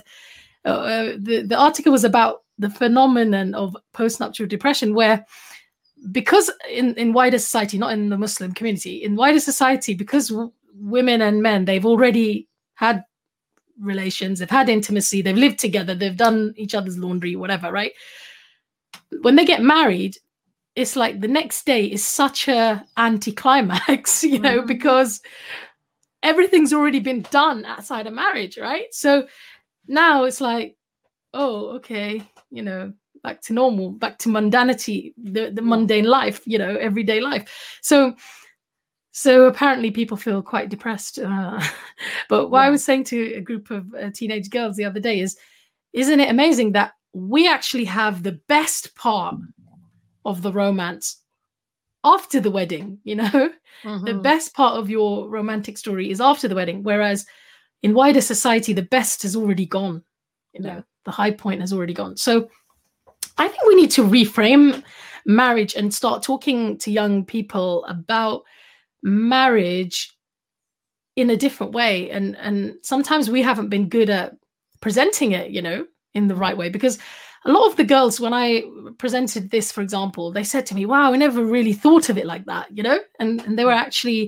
the article was about the phenomenon of postnuptial depression, where because in wider society, not in the Muslim community, in wider society, because women and men, they've already had relations, they've had intimacy, they've lived together, they've done each other's laundry, whatever, right? When they get married, it's like the next day is such a anticlimax, you know, because everything's already been done outside of marriage, right? So now it's like, oh, okay, you know, back to normal, back to mundanity, the mundane life, you know, everyday life. So apparently people feel quite depressed. But what I was saying to a group of teenage girls the other day is, isn't it amazing that we actually have the best part of the romance after the wedding, you know? The best part of your romantic story is after the wedding, whereas in wider society, the best has already gone, you know, the high point has already gone. So I think we need to reframe marriage and start talking to young people about marriage in a different way. And sometimes we haven't been good at presenting it, you know, in the right way, because a lot of the girls, when I presented this, for example, they said to me, wow, I never really thought of it like that, you know, and they were actually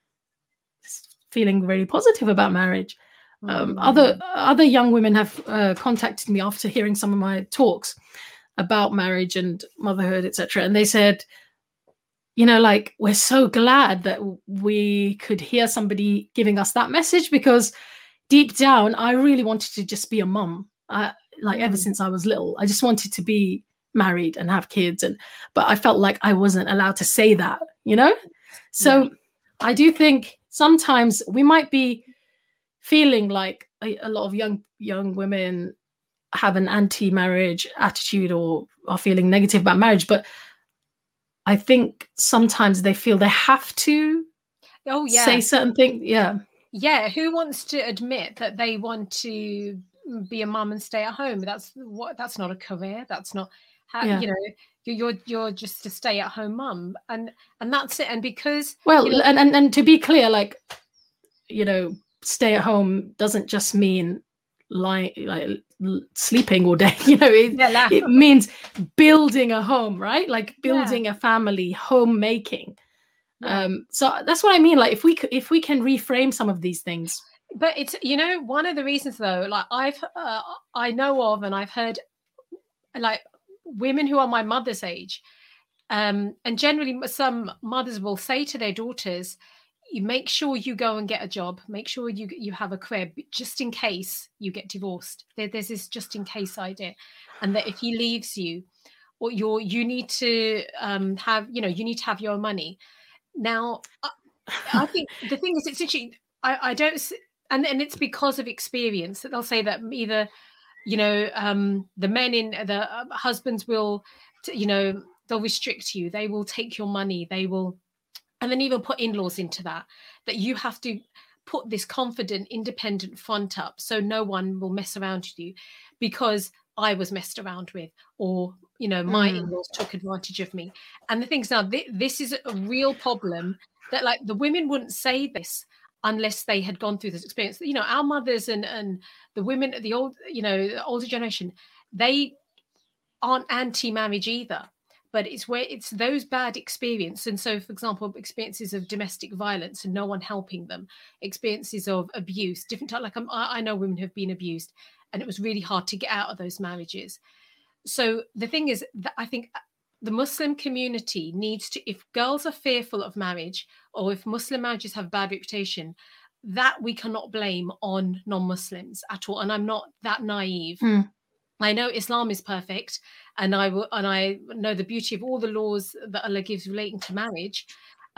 feeling very positive about marriage. Other young women have contacted me after hearing some of my talks about marriage and motherhood, etc. And they said, you know, like, we're so glad that we could hear somebody giving us that message, because deep down, I really wanted to just be a mum. Like ever since I was little, I just wanted to be married and have kids, but I felt like I wasn't allowed to say that, you know? So I do think sometimes we might be feeling like a lot of young women have an anti-marriage attitude or are feeling negative about marriage, but I think sometimes they feel they have to say certain things. Yeah. Who wants to admit that they want to be a mum and stay at home? That's not a career. That's not how, you know, you're just a stay at home mum, and that's it. And because, well, you know, and to be clear, like, you know, stay at home doesn't just mean sleeping all day, you know, it means building a home, right? Like building a family, homemaking. So that's what I mean. Like if we can reframe some of these things. But it's, you know, one of the reasons though, like I know of, and I've heard, like, women who are my mother's age, and generally some mothers will say to their daughters, you make sure you go and get a job, make sure you have a career, just in case you get divorced. There's this just in case idea, and that if he leaves you, or you need to have, you know, you need to have your money. Now, I think the thing is, it's actually, I don't, and it's because of experience that they'll say that either, you know, the men in the husbands will, you know, they'll restrict you, they will take your money, they will. And then even put in-laws into that you have to put this confident, independent front up so no one will mess around with you because I was messed around with, or, you know, my in-laws took advantage of me. And the thing is, now this is a real problem, that like the women wouldn't say this unless they had gone through this experience. You know, our mothers and the women, the older generation, they aren't anti-marriage either. But it's where it's those bad experiences. And so, for example, experiences of domestic violence and no one helping them, experiences of abuse, different type. Like I know women who have been abused, and it was really hard to get out of those marriages. So the thing is that I think the Muslim community needs to, if girls are fearful of marriage, or if Muslim marriages have bad reputation, that we cannot blame on non-Muslims at all. And I'm not that naive. I know Islam is perfect, and I know the beauty of all the laws that Allah gives relating to marriage.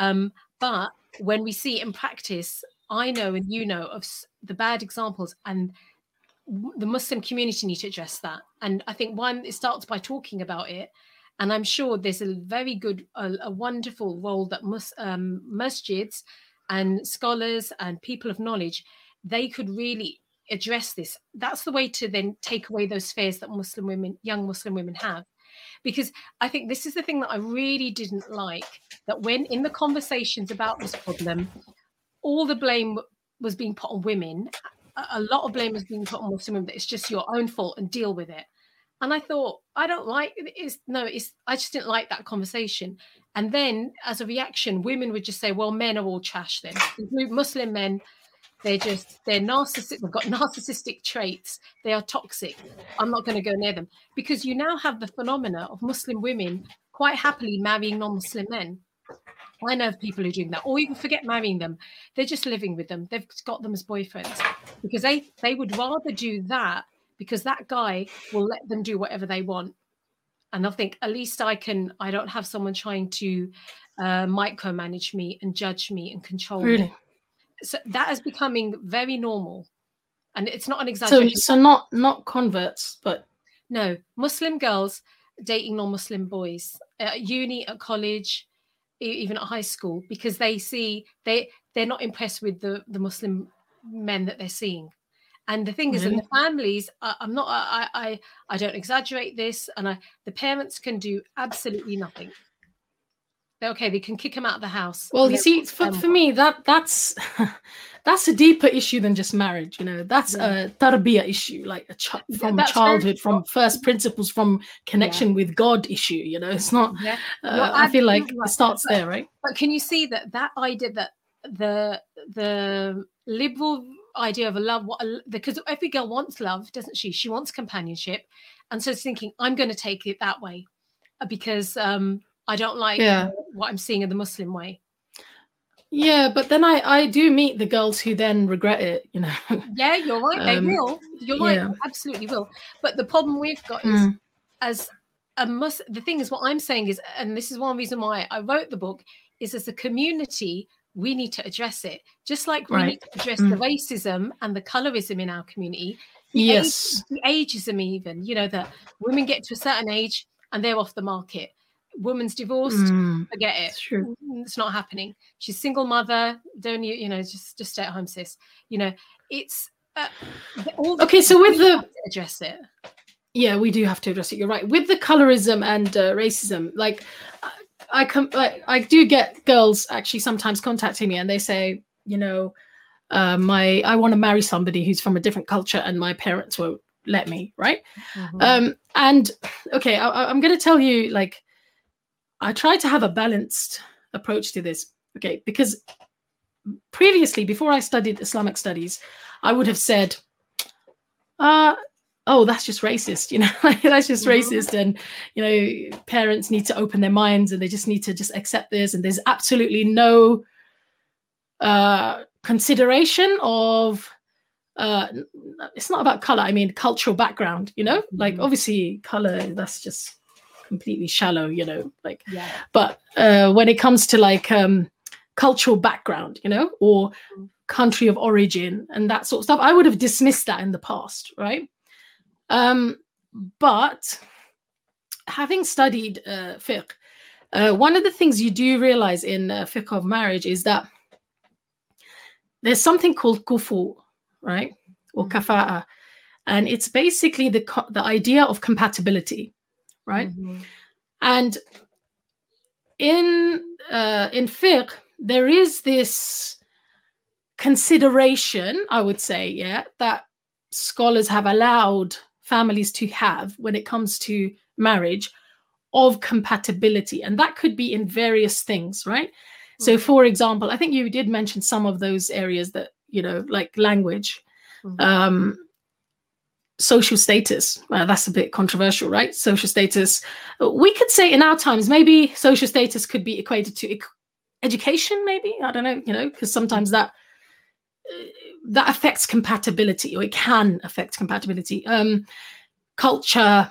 But when we see it in practice, I know and you know of the bad examples, and the Muslim community need to address that. And I think it starts by talking about it. And I'm sure there's a very good, a wonderful role that masjids and scholars and people of knowledge, they could really address this. That's the way to then take away those fears that young Muslim women have. Because I think this is the thing that I really didn't like, that when in the conversations about this problem, all the blame was being put on women. A lot of blame was being put on Muslim women, that it's just your own fault and deal with it. And I thought, I just didn't like that conversation. And then as a reaction, women would just say, well, men are all trash then. Muslim men, they're narcissistic, they've got narcissistic traits, they are toxic, I'm not going to go near them. Because you now have the phenomena of Muslim women quite happily marrying non-Muslim men. I know of people who do that, or even forget marrying them. They're just living with them. They've got them as boyfriends because they would rather do that because that guy will let them do whatever they want. And I think at least I don't have someone trying to micromanage me and judge me and control me. So that is becoming very normal. And it's not an exaggeration. So not converts, but... No, Muslim girls dating non-Muslim boys at uni, at college, even at high school, because they see they're not impressed with the Muslim men that they're seeing. And the thing is, in the families, I don't exaggerate this, and the parents can do absolutely nothing. Okay, they can kick him out of the house. Well, you see, for me, that's a deeper issue than just marriage. That's a tarbiyah issue, like from childhood, from first principles, from connection with God issue. It's not. I feel like it starts there, right? But can you see that idea that the liberal idea of a love, because every girl wants love, doesn't she? She wants companionship, and so it's thinking, I'm going to take it that way because I don't like what I'm seeing in the Muslim way. Yeah, but then I do meet the girls who then regret it, Yeah, you're right. They will. You're right. They absolutely will. But the problem we've got is, as a the thing is, what I'm saying is, and this is one reason why I wrote the book, is as a community, we need to address it. Just like we need to address the racism and the colorism in our community. The ageism even, that women get to a certain age and they're off the market. Woman's divorced, forget it. It's not happening. She's single mother. Don't just stay at home, sis. It's okay. So with address it. Yeah, we do have to address it. You're right. With the colorism and racism, like I do get girls actually sometimes contacting me and they say, I want to marry somebody who's from a different culture and my parents won't let me, right? And okay, I'm going to tell you, like, I try to have a balanced approach to this, okay? Because previously, before I studied Islamic studies, I would have said, oh, that's just racist, that's just racist. And, parents need to open their minds and they just need to just accept this. And there's absolutely no consideration of, it's not about color. I mean, cultural background, like obviously color, that's just completely shallow, but when it comes to like cultural background, or country of origin and that sort of stuff, I would have dismissed that in the past, right? But having studied fiqh, one of the things you do realize in fiqh of marriage is that there's something called kufu, right? Or kafa'a, and it's basically the idea of compatibility, right? And in fiqh, there is this consideration, I would say, that scholars have allowed families to have when it comes to marriage of compatibility. And that could be in various things, right? So for example, I think you did mention some of those areas that, like language, social status. That's a bit controversial, right? Social status. We could say in our times, maybe social status could be equated to education, maybe. I don't know, because sometimes that affects compatibility, or it can affect compatibility. Culture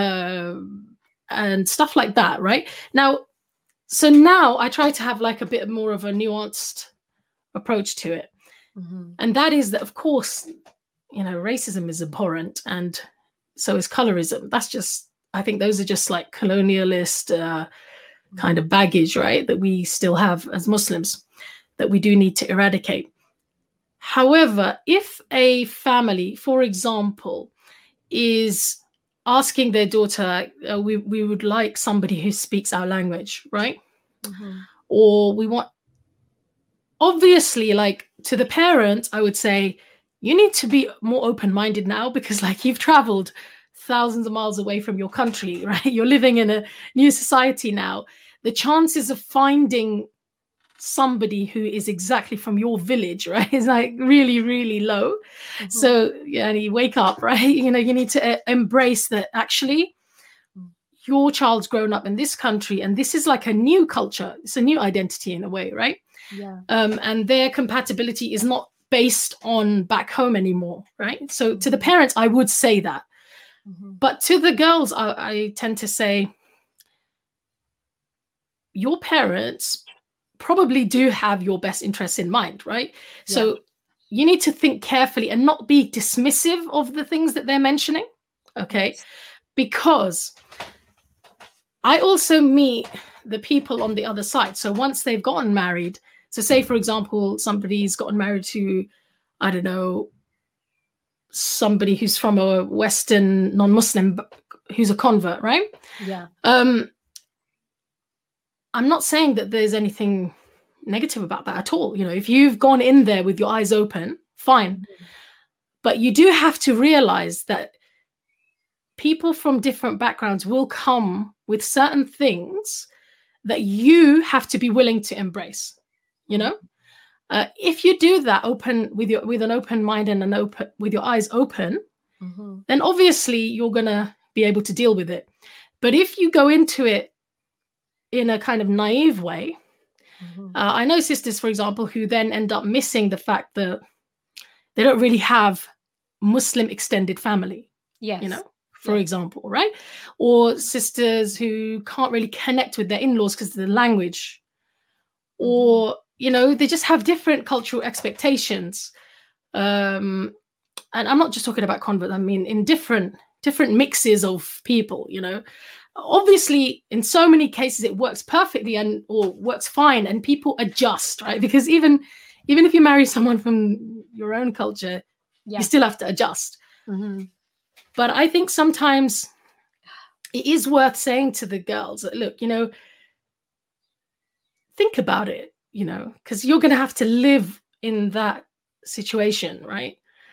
and stuff like that, right? Now I try to have like a bit more of a nuanced approach to it. And that is that, of course, racism is abhorrent, and so is colorism. That's just, I think those are just like colonialist kind of baggage, right? That we still have as Muslims that we do need to eradicate. However, if a family, for example, is asking their daughter, we would like somebody who speaks our language, right? Or we want, obviously, like to the parent, I would say, you need to be more open-minded now because like you've traveled thousands of miles away from your country, right? You're living in a new society now. The chances of finding somebody who is exactly from your village, right, is like really, really low. So you wake up, right? You need to embrace that actually your child's grown up in this country and this is like a new culture. It's a new identity in a way, right? Yeah. And their compatibility is not based on back home anymore, right? So to the parents, I would say that. But to the girls, I tend to say, your parents probably do have your best interests in mind, right? Yeah. So you need to think carefully and not be dismissive of the things that they're mentioning, okay? Yes. Because I also meet the people on the other side. So once they've gotten married, so say, for example, somebody's gotten married to, I don't know, somebody who's from a Western non-Muslim, who's a convert, right? Yeah. I'm not saying that there's anything negative about that at all. You know, if you've gone in there with your eyes open, fine. But you do have to realize that people from different backgrounds will come with certain things that you have to be willing to embrace. You know, if you do that open with an open mind and with your eyes open, then obviously you're gonna be able to deal with it. But if you go into it in a kind of naive way, I know sisters, for example, who then end up missing the fact that they don't really have Muslim extended family. Yes. You know, for example, right? Or sisters who can't really connect with their in-laws because of the language, or you know, they just have different cultural expectations. And I'm not just talking about convert. I mean, in different mixes of people. You know, obviously, in so many cases, it works perfectly or works fine, and people adjust, right? Because even if you marry someone from your own culture, you still have to adjust. But I think sometimes it is worth saying to the girls that, look, you know, think about it, you know, because you're going to have to live in that situation, right?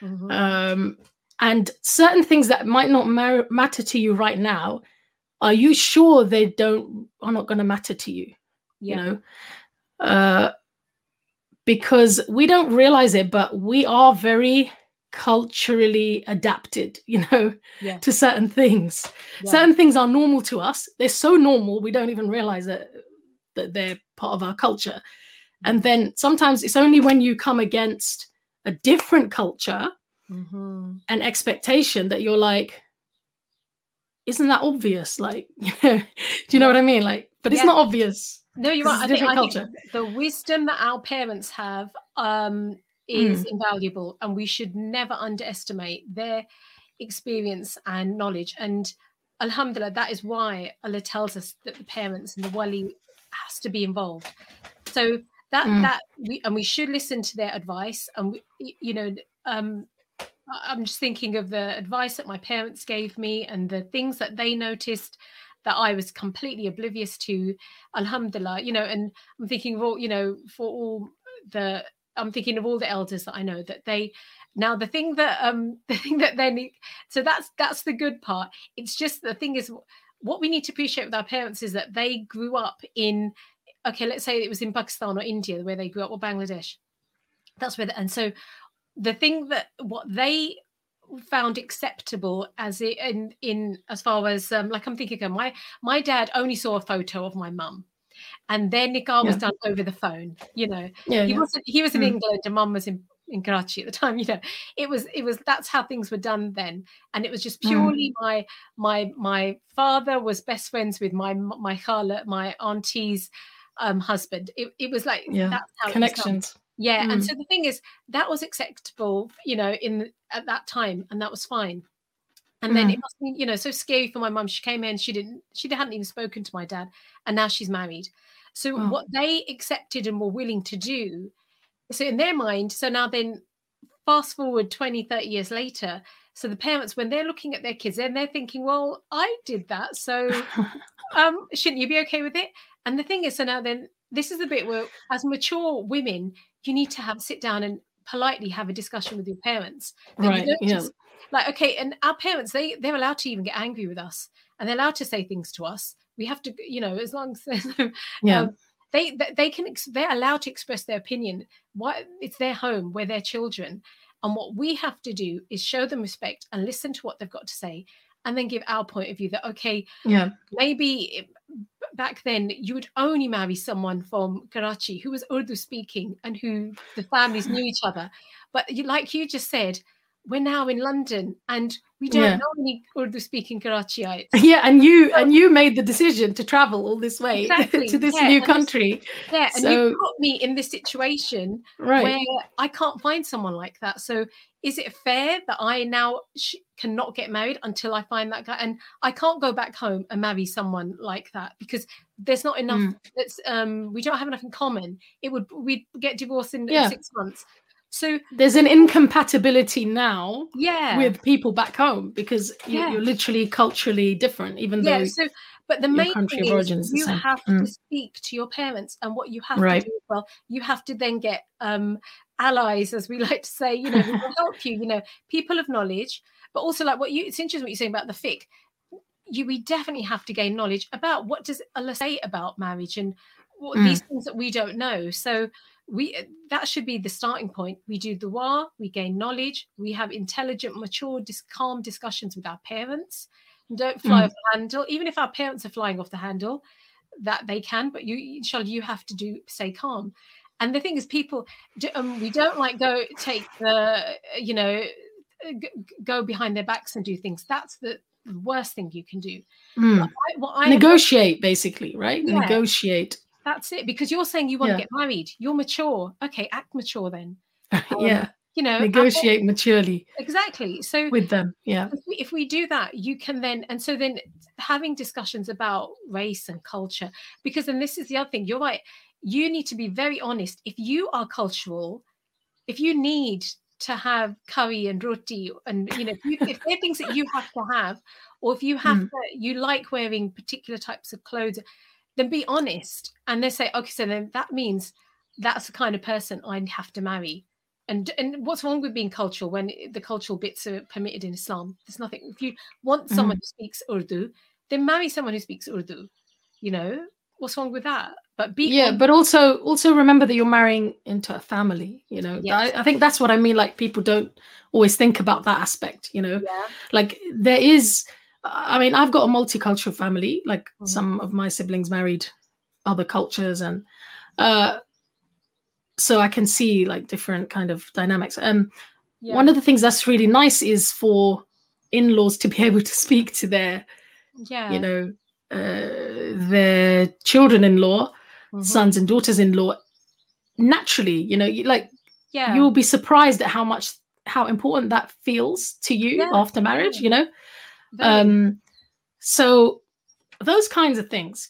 And certain things that might not matter to you right now, are you sure they are not going to matter to you? You know, because we don't realize it, but we are very culturally adapted, you know, to certain things. Certain things are normal to us. They're so normal, we don't even realize that they're part of our culture. And then sometimes it's only when you come against a different culture and expectation that you're like, isn't that obvious? Like, do you know what I mean? Like, but it's not obvious. No, you're right. I think the wisdom that our parents have is invaluable, and we should never underestimate their experience and knowledge. And alhamdulillah, that is why Allah tells us that the parents and the wali has to be involved. So that we should listen to their advice. And you know, I'm just thinking of the advice that my parents gave me and the things that they noticed that I was completely oblivious to, alhamdulillah, you know. And I'm thinking of all, you know, I'm thinking of all the elders that I know, that the thing that they need. So that's the good part. It's just, the thing is, what we need to appreciate with our parents is that they grew up in, okay, let's say it was in Pakistan or India where they grew up, or Bangladesh. That's where, and so the thing that what they found acceptable as as far as like, I'm thinking, my dad only saw a photo of my mum, and their nikah was done over the phone. You know, he was in England and mum was in Karachi at the time. You know, it was that's how things were done then, and it was just purely my father was best friends with my khala, my auntie's husband. It was like that's how connections. And so the thing is, that was acceptable, you know, at that time, and that was fine. And then it must be, you know, so scary for my mum. She came in, she hadn't even spoken to my dad, and now she's married. So what they accepted and were willing to do, so in their mind, so now then fast forward 20, 30 years later, so the parents, when they're looking at their kids, then they're thinking, well, I did that, so shouldn't you be okay with it? And the thing is, so now then, this is the bit where, as mature women, you need to sit down and politely have a discussion with your parents. Right. Just, like, okay, and our parents, they're allowed to even get angry with us, and they're allowed to say things to us. We have to, you know, as long as they're allowed to express their opinion. It's their home, we're their children, and what we have to do is show them respect and listen to what they've got to say, and then give our point of view that, okay, Yeah. maybe back then you would only marry someone from Karachi who was Urdu speaking and who the families knew each other. But like you just said, we're now in London and we don't know any Urdu speaking Karachiites. Yeah, and you made the decision to travel all this way to this new country. And you put me in this situation where I can't find someone like that. So is it fair that I now cannot get married until I find that guy? And I can't go back home and marry someone like that because there's not enough. We don't have enough in common. We'd get divorced in 6 months. So there's an incompatibility now with people back home because you're literally culturally different, even though but the main thing is you have to speak to your parents, and what you have to do as well, you have to then get allies, as we like to say, who will help you, people of knowledge, but also like it's interesting what you're saying about the fiqh. We definitely have to gain knowledge about what does Allah say about marriage and what these things that we don't know. So that should be the starting point. We do dua, we gain knowledge, we have intelligent, mature, calm discussions with our parents. And don't fly off the handle, even if our parents are flying off the handle, that they can. But inshallah, you have to stay calm. And the thing is, people, we don't like go behind their backs and do things. That's the worst thing you can do. Negotiate, basically, right? Yeah. Negotiate. That's it, because you're saying you want to get married. You're mature. Okay, act mature then. Negotiate maturely. Exactly. So with them, if we do that, you can then, and so then having discussions about race and culture, because then this is the other thing. You're right. You need to be very honest. If you are cultural, if you need to have curry and roti, and if there are things that you have to have, or if you have you like wearing particular types of clothes, then be honest. And they say, okay, so then that means that's the kind of person I have to marry. And what's wrong with being cultural when the cultural bits are permitted in Islam? There's nothing. If you want someone who speaks Urdu, then marry someone who speaks Urdu. What's wrong with that? But but also remember that you're marrying into a family. Yes. I think that's what I mean. Like, people don't always think about that aspect. Like there is. I mean, I've got a multicultural family. Like some of my siblings married other cultures, and so I can see like different kind of dynamics. One of the things that's really nice is for in-laws to be able to speak to their, their children-in-law, sons and daughters-in-law naturally. You'll be surprised at how important that feels to you after marriage. So those kinds of things,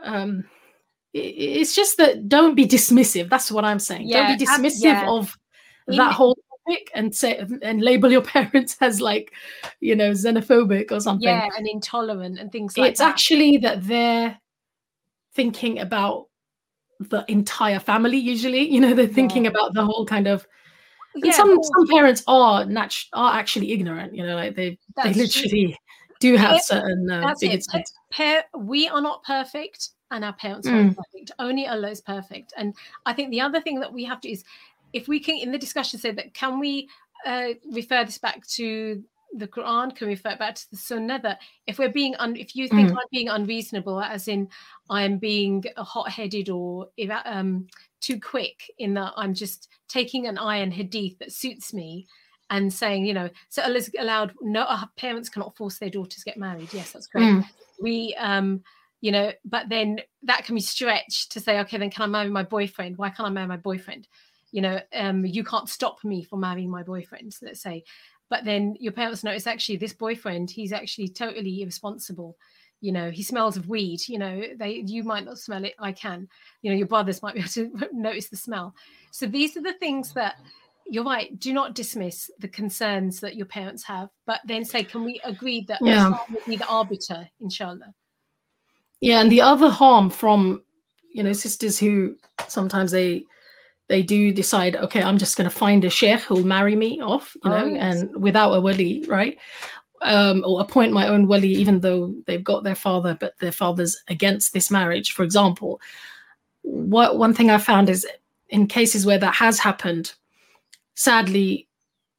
it's just that don't be dismissive. That's what I'm saying. Don't be dismissive of that whole topic and label your parents as xenophobic or something. Yeah, and intolerant and things like that. It's actually that they're thinking about the entire family usually. They're thinking about the whole kind of. And some parents are actually ignorant. They literally do have certain bigoted. We are not perfect, and our parents are not perfect. Only Allah is perfect. And I think the other thing that we have to is, if we can, in the discussion, say that, can we refer this back to the Quran? Can we refer it back to the Sunnah? That if we're being, if you think I'm being unreasonable, as in I'm being hot-headed or too quick, in that I'm just taking an ayah and hadith that suits me, and saying, so Allah's allowed, no, our parents cannot force their daughters to get married. Yes, that's great. We, but then that can be stretched to say, okay, then can I marry my boyfriend? Why can't I marry my boyfriend? You can't stop me from marrying my boyfriend, let's say. But then your parents know it's actually this boyfriend, he's actually totally irresponsible. He smells of weed. You might not smell it, I can. Your brothers might be able to notice the smell. So these are the things that, you're right, do not dismiss the concerns that your parents have, but then say, can we agree that Islam will be the arbiter, inshallah? Yeah, and the other harm from, sisters who sometimes they do decide, okay, I'm just going to find a sheikh who'll marry me off, and without a wali, right? Or appoint my own wali, even though they've got their father, but their father's against this marriage, for example. One thing I found is, in cases where that has happened, sadly,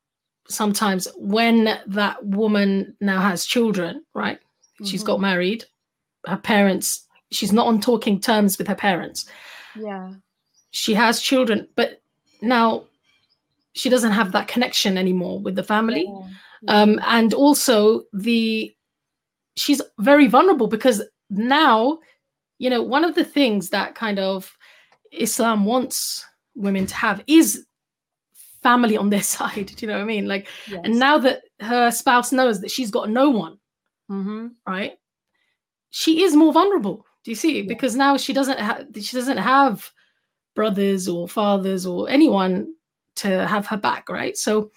sometimes when that woman now has children, right? She's got married, her parents, she's not on talking terms with her parents. Yeah. She has children, but now she doesn't have that connection anymore with the family. And also she's very vulnerable because now, one of the things that kind of Islam wants women to have is family on their side. Do you know what I mean? Like, yes. And now that her spouse knows that she's got no one, right? She is more vulnerable. Do you see? Yes. Because now she doesn't have brothers or fathers or anyone to have her back, right? So,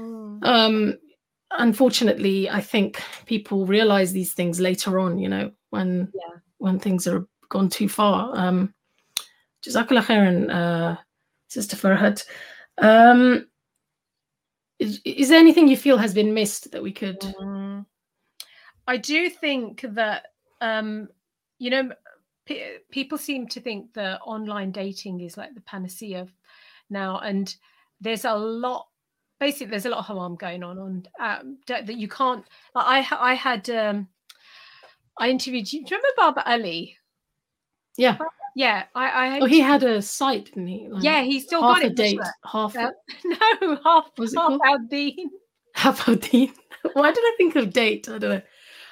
unfortunately, I think people realize these things later on. When things are gone too far. Jazakallah khairan, Sister Farhat. Is there anything you feel has been missed that we could? I do think that people seem to think that online dating is like the panacea now, and there's a lot of haram going on that you can't. Like I interviewed. Do you remember Baba Ali? Yeah. Yeah, he had a site, didn't he? Like, yeah, he still half got it. A date, half. No, half. Was it half Al-Din? Half Al-Din. Why did I think of date? I don't know.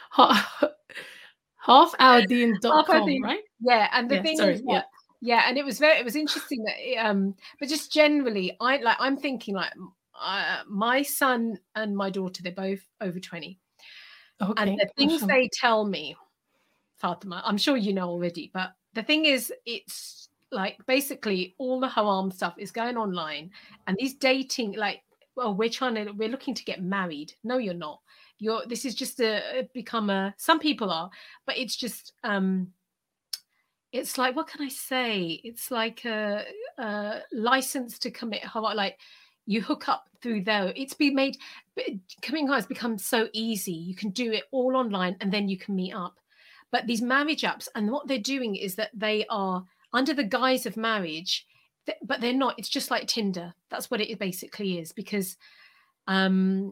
Halfaldin.com, right? Yeah, and the thing is, and it was interesting that, but just generally, I'm thinking like my son and my daughter, they're both over 20, and the things they tell me, Fatima, I'm sure you know already, but the thing is, it's like basically all the haram stuff is going online, and these dating, like, well, we're looking to get married. No, you're not. This is just some people are, but it's just it's like, what can I say? It's like a license to commit haram. Like, you hook up through there. Committing haram has become so easy. You can do it all online, and then you can meet up. But these marriage apps, and what they're doing is that they are under the guise of marriage, but they're not. It's just like Tinder. That's what it basically is, because and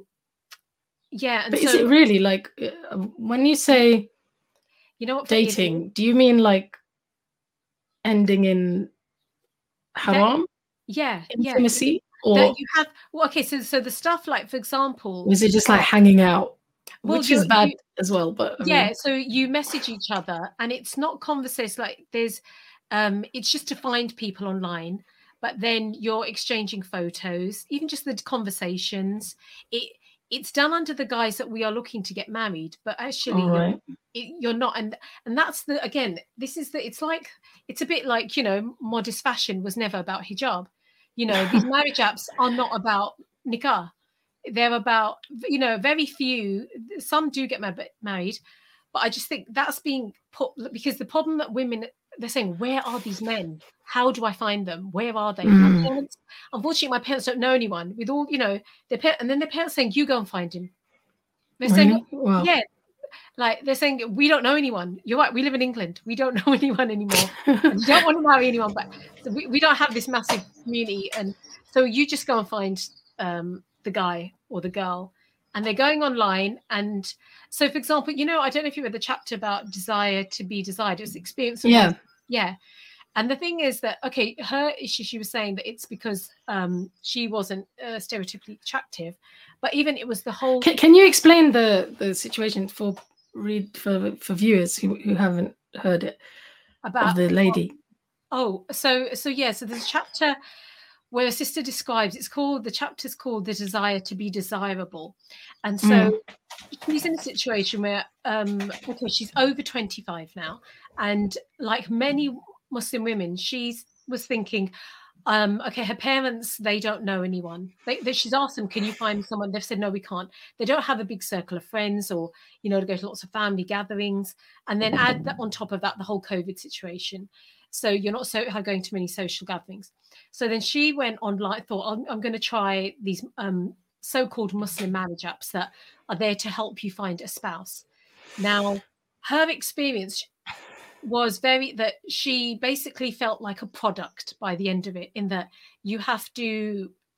but is it really like, when you say, dating, do you mean like ending in haram? Intimacy? Or that you have, so the stuff, like, for example, is it just like hanging out, which is bad as well? But so you message each other, and it's not conversation, like there's it's just to find people online, but then you're exchanging photos, even just the conversations. It's done under the guise that we are looking to get married, but actually you're not. And that's it's a bit like, modest fashion was never about hijab. These marriage apps are not about nikah. They're about, very few. Some do get married, but I just think that's being put, because the problem that women, they're saying, where are these men? How do I find them? Where are they? Unfortunately, my parents don't know anyone with all, and then their parents saying, you go and find him. They're saying, like, they're saying, we don't know anyone. You're right. We live in England. We don't know anyone anymore. You don't want to marry anyone, but we don't have this massive community. And so you just go and find the guy or the girl, and they're going online. And so, for example, I don't know if you read the chapter about desire to be desired. It was experience. Yeah. And the thing is that, her issue, she was saying that it's because she wasn't stereotypically attractive, but even it was the whole. Can you explain the situation for viewers who haven't heard it about the lady? So there's a chapter where a sister describes, the chapter's called The Desire to be Desirable. And so she's in a situation where, she's over 25 now. And like many Muslim women, she was thinking, her parents, they don't know anyone. She's asked them, can you find someone? They've said, no, we can't. They don't have a big circle of friends, or, to go to lots of family gatherings. And then add that on top of that, the whole COVID situation. So you're not going to many social gatherings. So then she went online, thought, I'm going to try these so-called Muslim marriage apps that are there to help you find a spouse. Now, her experience was that she basically felt like a product by the end of it, in that you have to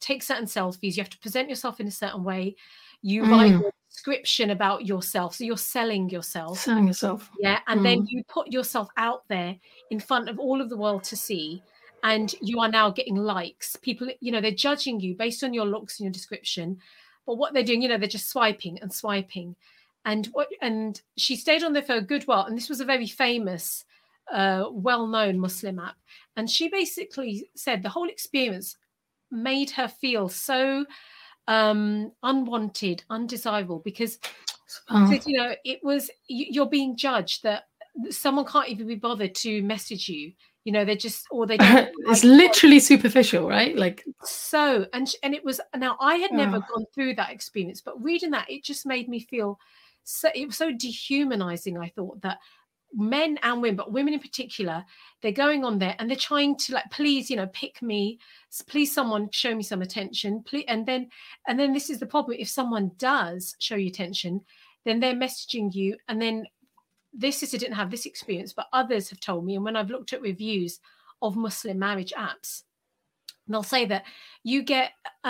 take certain selfies. You have to present yourself in a certain way. You write a description about yourself. So you're selling yourself. Selling yourself. Yeah. And then you put yourself out there in front of all of the world to see. And you are now getting likes. People, they're judging you based on your looks and your description. But what they're doing, they're just swiping and swiping. And she stayed on there for a good while. And this was a very famous, well-known Muslim app. And she basically said the whole experience made her feel so unwanted, undesirable, because it was, you're being judged, that someone can't even be bothered to message you. They just, or they don't. It's literally superficial, right? Like, so, and it was, now I had never gone through that experience, but reading that, it just made me feel so, it was so dehumanizing. I thought that men and women, but women in particular, they're going on there and they're trying to, like, please, pick me, please, someone show me some attention, please. And then this is the problem. If someone does show you attention, then they're messaging you. And then this is, I didn't have this experience, but others have told me. And when I've looked at reviews of Muslim marriage apps, they'll say that you get,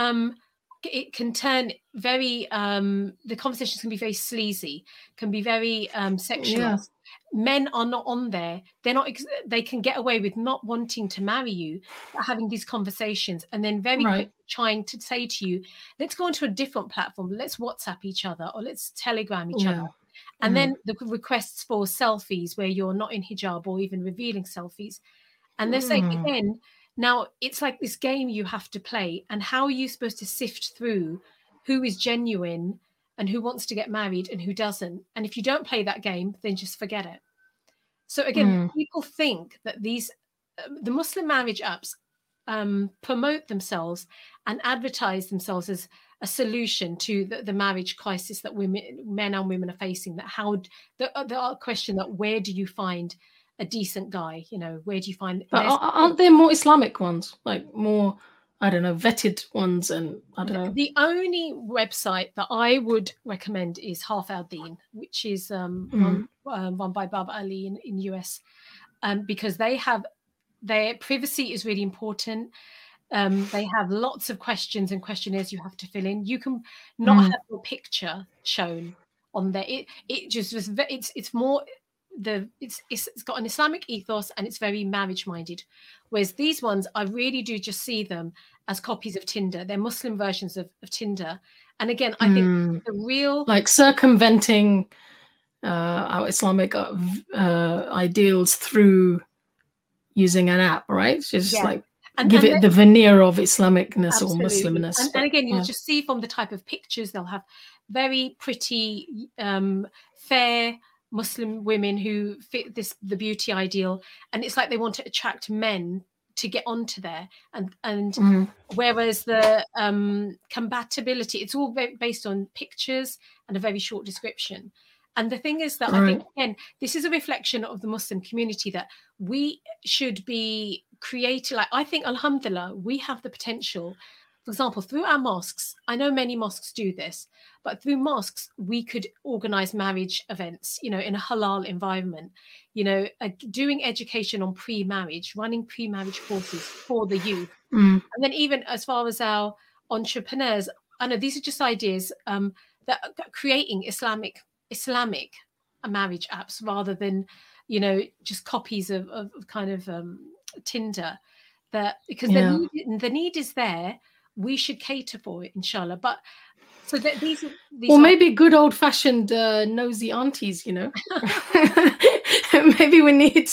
it can turn very, the conversations can be very sleazy, can be very sexual. Yeah. Men are not on there. They're not, they can get away with not wanting to marry you, but having these conversations, and then very quickly trying to say to you, let's go onto a different platform. Let's WhatsApp each other, or let's Telegram each other. And then the requests for selfies where you're not in hijab, or even revealing selfies. And they're saying, again, now it's like this game you have to play. And how are you supposed to sift through who is genuine and who wants to get married and who doesn't? And if you don't play that game, then just forget it. So again, people think that these, the Muslim marriage apps promote themselves and advertise themselves as a solution to the marriage crisis that men and women are facing. That how the question that where do you find a decent guy? Where do you find? But aren't there more Islamic ones, like more, I don't know, vetted ones? And I don't know. The only website that I would recommend is Half Our Deen, which is run by Baba Ali in US, because their privacy is really important. They have lots of questions and questionnaires you have to fill in. You can not have your picture shown on there. It just was. It's more it's got an Islamic ethos, and it's very marriage minded. Whereas these ones, I really do just see them as copies of Tinder. They're Muslim versions of Tinder. And again, I think the real, like, circumventing our Islamic ideals through using an app, right? Just like. And give it the veneer of Islamicness or Muslimness. And again, you'll just see from the type of pictures, they'll have very pretty, fair Muslim women who fit the beauty ideal. And it's like they want to attract men to get onto there. And whereas the compatibility, it's all based on pictures and a very short description. And the thing is that I think, again, this is a reflection of the Muslim community, that we should be creating, like, I think, alhamdulillah, we have the potential, for example, through our mosques. I know many mosques do this, but through mosques, we could organize marriage events, in a halal environment, doing education on pre-marriage, running pre-marriage courses for the youth. And then even as far as our entrepreneurs, I know these are just ideas that creating Islamic marriage apps rather than, just copies of kind of Tinder, that because the need is there, we should cater for it, inshallah. But so that these or maybe good old-fashioned nosy aunties, maybe we need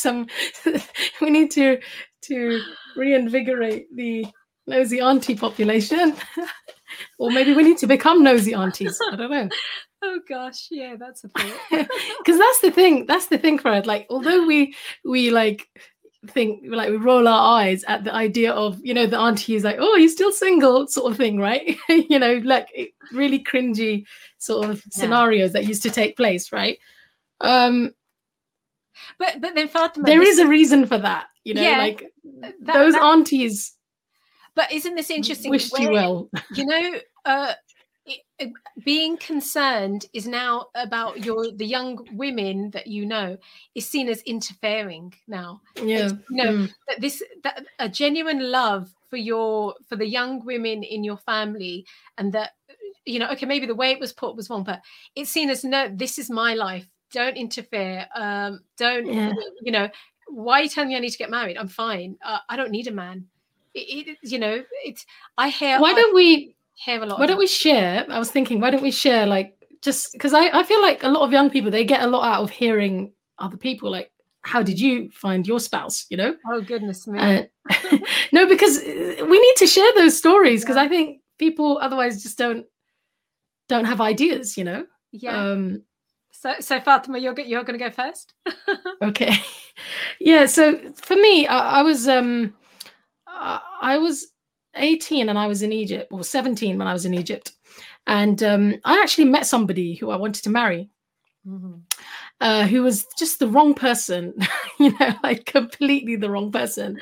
to reinvigorate the nosy auntie population. Or maybe we need to become nosy aunties. I don't know. Oh gosh, yeah, that's a thing. Because that's the thing, Fred. Like, although we like think, like, we roll our eyes at the idea of, the auntie is like, oh, he's still single, sort of thing, right? Like really cringy sort of scenarios that used to take place, right? But then Fatima, there is a reason for that, like those aunties. But isn't this interesting? Wished you well. Being concerned is now about the young women that is seen as interfering now. Yeah. That a genuine love for the young women in your family, and that, you know, okay, maybe the way it was put was wrong, but it's seen as, no, this is my life. Don't interfere. Don't, you know, why are you telling me I need to get married? I'm fine. I don't need a man. You know, it's, I hear. Why don't we hear a lot? Why don't we share? I was thinking, why don't we share, like, just because I feel like a lot of young people, they get a lot out of hearing other people, like, how did you find your spouse, you know? Oh, goodness me. No, because we need to share those stories, because I think people otherwise just don't have ideas, you know? Yeah. So Fatima, you're going to go first. Okay. Yeah. So for me, I was 18 and I was in Egypt, or 17 when I was in Egypt, and I actually met somebody who I wanted to marry, who was just the wrong person, you know, like completely the wrong person.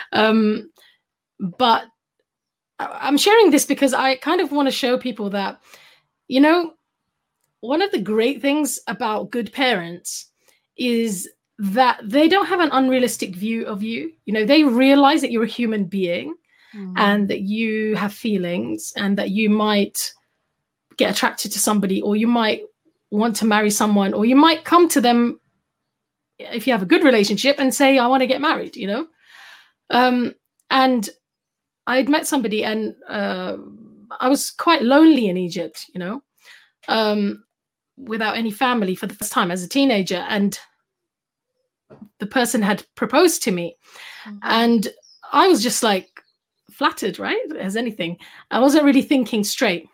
But I'm sharing this because I kind of want to show people that, you know, one of the great things about good parents is that they don't have an unrealistic view of you. You know, they realize that you're a human being and that you have feelings, and that you might get attracted to somebody, or you might want to marry someone, or you might come to them if you have a good relationship and say, I want to get married, you know? And I'd met somebody, and I was quite lonely in Egypt, you know, without any family for the first time as a teenager. And the person had proposed to me, and I was just like flattered, right, as anything. I wasn't really thinking straight.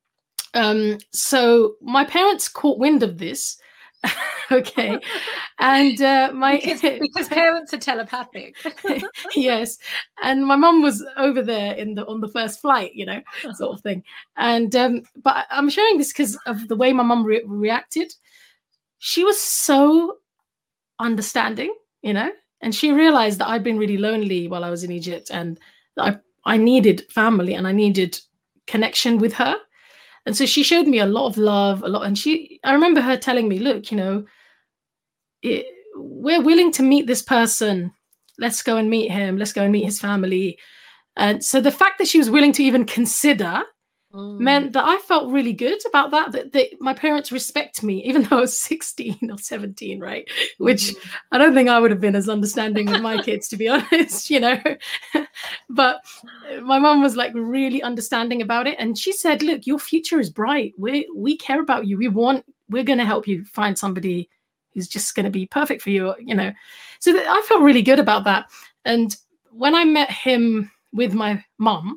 So my parents caught wind of this. Okay. And because parents are telepathic. Yes. And my mum was over there on the first flight, you know, sort of thing. And but I'm sharing this because of the way my mum reacted. She was so understanding, you know, and she realized that I'd been really lonely while I was in Egypt, and that I needed family and I needed connection with her. And so she showed me a lot of love, and I remember her telling me, look, you know, we're willing to meet this person. Let's go and meet him. Let's go and meet his family. And so the fact that she was willing to even consider meant that I felt really good about that my parents respect me, even though I was 16 or 17, right? Which I don't think I would have been as understanding with my kids, to be honest, you know. But my mom was like really understanding about it. And she said, look, your future is bright. We care about you. We're going to help you find somebody who's just going to be perfect for you, you know. So I felt really good about that. And when I met him with my mom,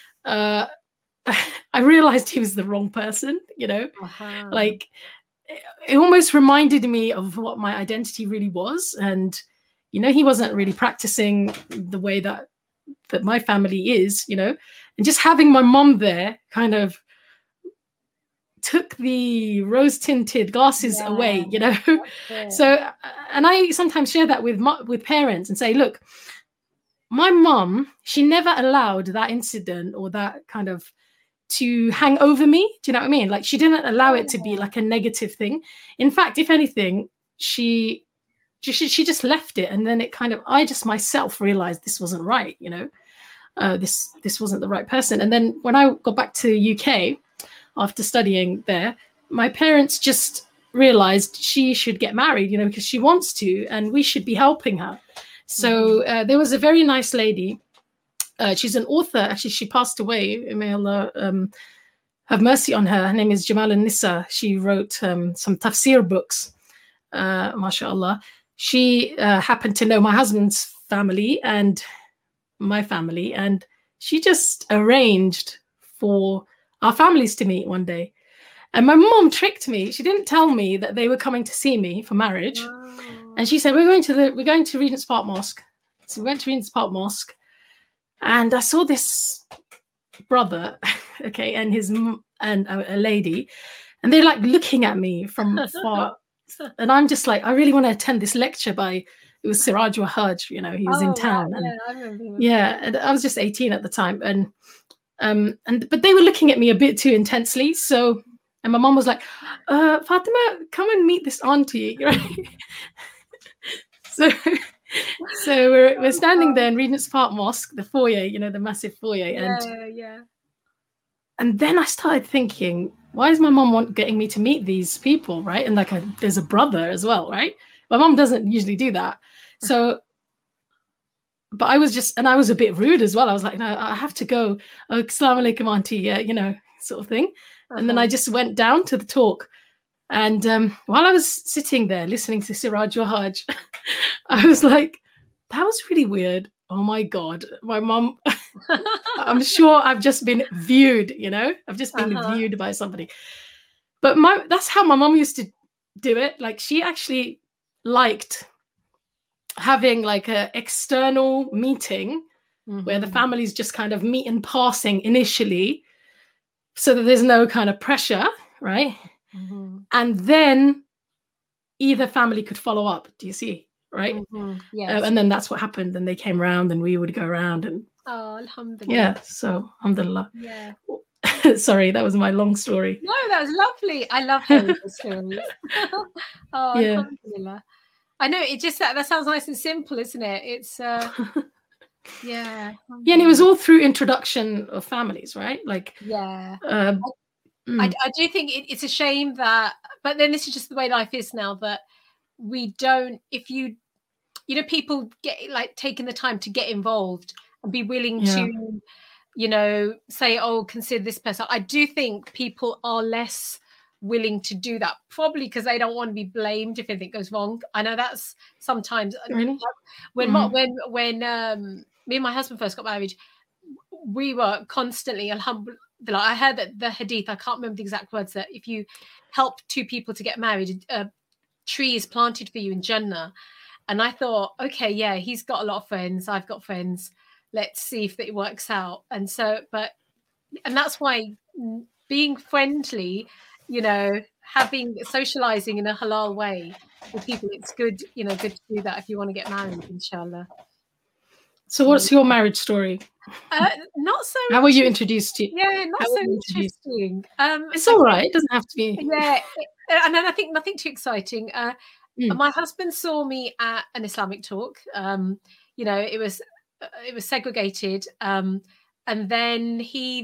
I realized he was the wrong person, you know. Like, it almost reminded me of what my identity really was. And, you know, he wasn't really practicing the way that my family is, you know. And just having my mom there kind of took the rose-tinted glasses away, you know. So, and I sometimes share that with parents and say, look, my mom, she never allowed that incident or that kind of to hang over me. Do you know what I mean? Like, she didn't allow it to be like a negative thing. In fact, if anything, she just left it. And then it kind of, I just myself realized this wasn't right, you know. This wasn't the right person. And then when I got back to UK after studying there, my parents just realized she should get married, you know, because she wants to, and we should be helping her. So there was a very nice lady. She's an author. Actually, she passed away. May Allah have mercy on her. Her name is Jamal An-Nisa. She wrote some tafsir books, mashallah. She happened to know my husband's family and my family, and she just arranged for our families to meet one day. And my mom tricked me. She didn't tell me that they were coming to see me for marriage. And she said, we're going to Regent's Park Mosque. So we went to Regent's Park Mosque. And I saw this brother, okay, and a lady, and they're like looking at me from far. And I'm just like, I really want to attend this lecture it was Siraj Wahaj, you know, he was in town. Wow. And, I remember him. yeah, and I was just 18 at the time. But they were looking at me a bit too intensely. So, and my mom was like, Fatima, come and meet this auntie, right? So we're standing there in Regent's Park Mosque, the foyer, you know, the massive foyer. And then I started thinking, why is my mom getting me to meet these people, right? And like there's a brother as well, right? My mom doesn't usually do that. So, but I was a bit rude as well. I was like, no, I have to go. Oh, Assalamu alaikum, auntie, you know, sort of thing. And then I just went down to the talk. And while I was sitting there listening to Siraj Wahaj, I was like, that was really weird. Oh my God, my mom, I'm sure I've just been viewed, you know, I've just been viewed by somebody. But that's how my mom used to do it. Like she actually liked having like an external meeting where the families just kind of meet in passing initially so that there's no kind of pressure, right? And then either family could follow up. Do you see? Right? Yes. And then that's what happened. And they came around and we would go around and alhamdulillah. Yeah, so alhamdulillah. Yeah. Sorry, that was my long story. No, that was lovely. I love hearing the stories. Yeah. Alhamdulillah. I know it just that sounds nice and simple, isn't it? It's yeah. Yeah, and it was all through introduction of families, right? Like I do think it's a shame that, but then this is just the way life is now, that we don't, if you know, people get like taking the time to get involved and be willing to, you know, say, oh, consider this person. I do think people are less willing to do that, probably because they don't want to be blamed if anything goes wrong. I know that's sometimes really? when me and my husband first got married, we were constantly, alhamdulillah, I heard that the hadith, I can't remember the exact words, that if you help two people to get married, a tree is planted for you in Jannah. And I thought, okay, yeah, he's got a lot of friends, I've got friends, let's see if it works out. And so, and that's why being friendly, you know, socializing in a halal way with people, it's good, you know, good to do that if you want to get married, inshallah. So what's your marriage story? Not so. How were you introduced to? Yeah, not so interesting. It's all right. It doesn't have to be. Yeah, and then I think nothing too exciting. My husband saw me at an Islamic talk. You know, it was segregated, and then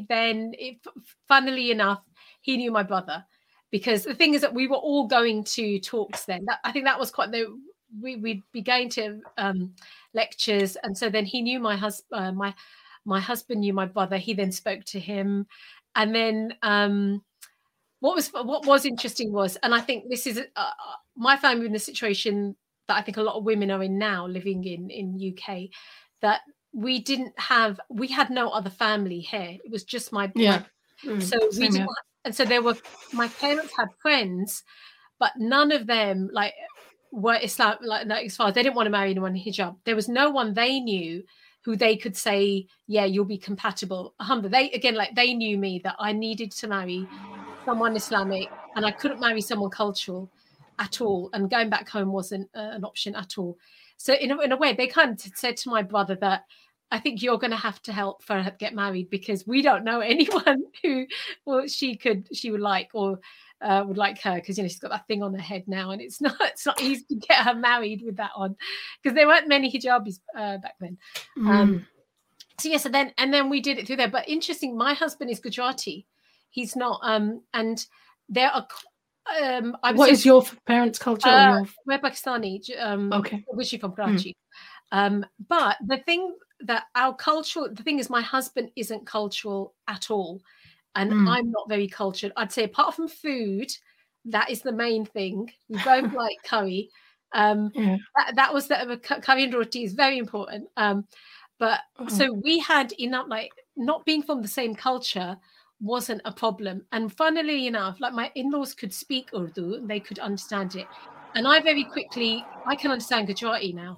funnily enough, he knew my brother, because the thing is that we were all going to talks then. I think that was quite we'd be going to lectures, and so then he knew my husband. My husband knew my brother. He then spoke to him, and then what was interesting was, and I think this is my family in the situation that I think a lot of women are in now, living in UK, that we had no other family here. It was just my so we didn't. And so my parents had friends, but none of them were Islam, as far as they didn't want to marry anyone in hijab. There was no one they knew who they could say, yeah, you'll be compatible. They knew me, that I needed to marry someone Islamic and I couldn't marry someone cultural at all. And going back home wasn't an option at all. So in a way, they kind of said to my brother that, I think you're going to have to help Farhat get married, because we don't know anyone who she would like, or would like her, because, you know, she's got that thing on her head now, and it's not easy to get her married with that on, because there weren't many hijabis back then. So yes, and then we did it through there. But interesting, my husband is Gujarati. He's not, and there are. What is your parents' culture? We're Pakistani. Okay, originally from Karachi. But the thing is, my husband isn't cultural at all, and I'm not very cultured. I'd say, apart from food, that is the main thing. We both like curry. That was the curry and roti is very important. But so we had enough, not being from the same culture wasn't a problem. And funnily enough, my in-laws could speak Urdu and they could understand it. And I can understand Gujarati now.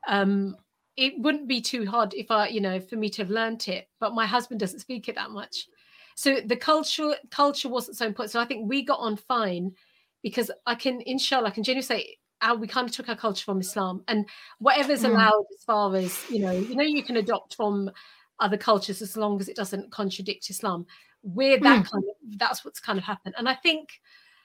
It wouldn't be too hard for me to have learnt it, but my husband doesn't speak it that much. So the culture wasn't so important. So I think we got on fine, because I can genuinely say we kind of took our culture from Islam, and whatever's allowed as far as, you can adopt from other cultures as long as it doesn't contradict Islam. That's what's kind of happened. And I think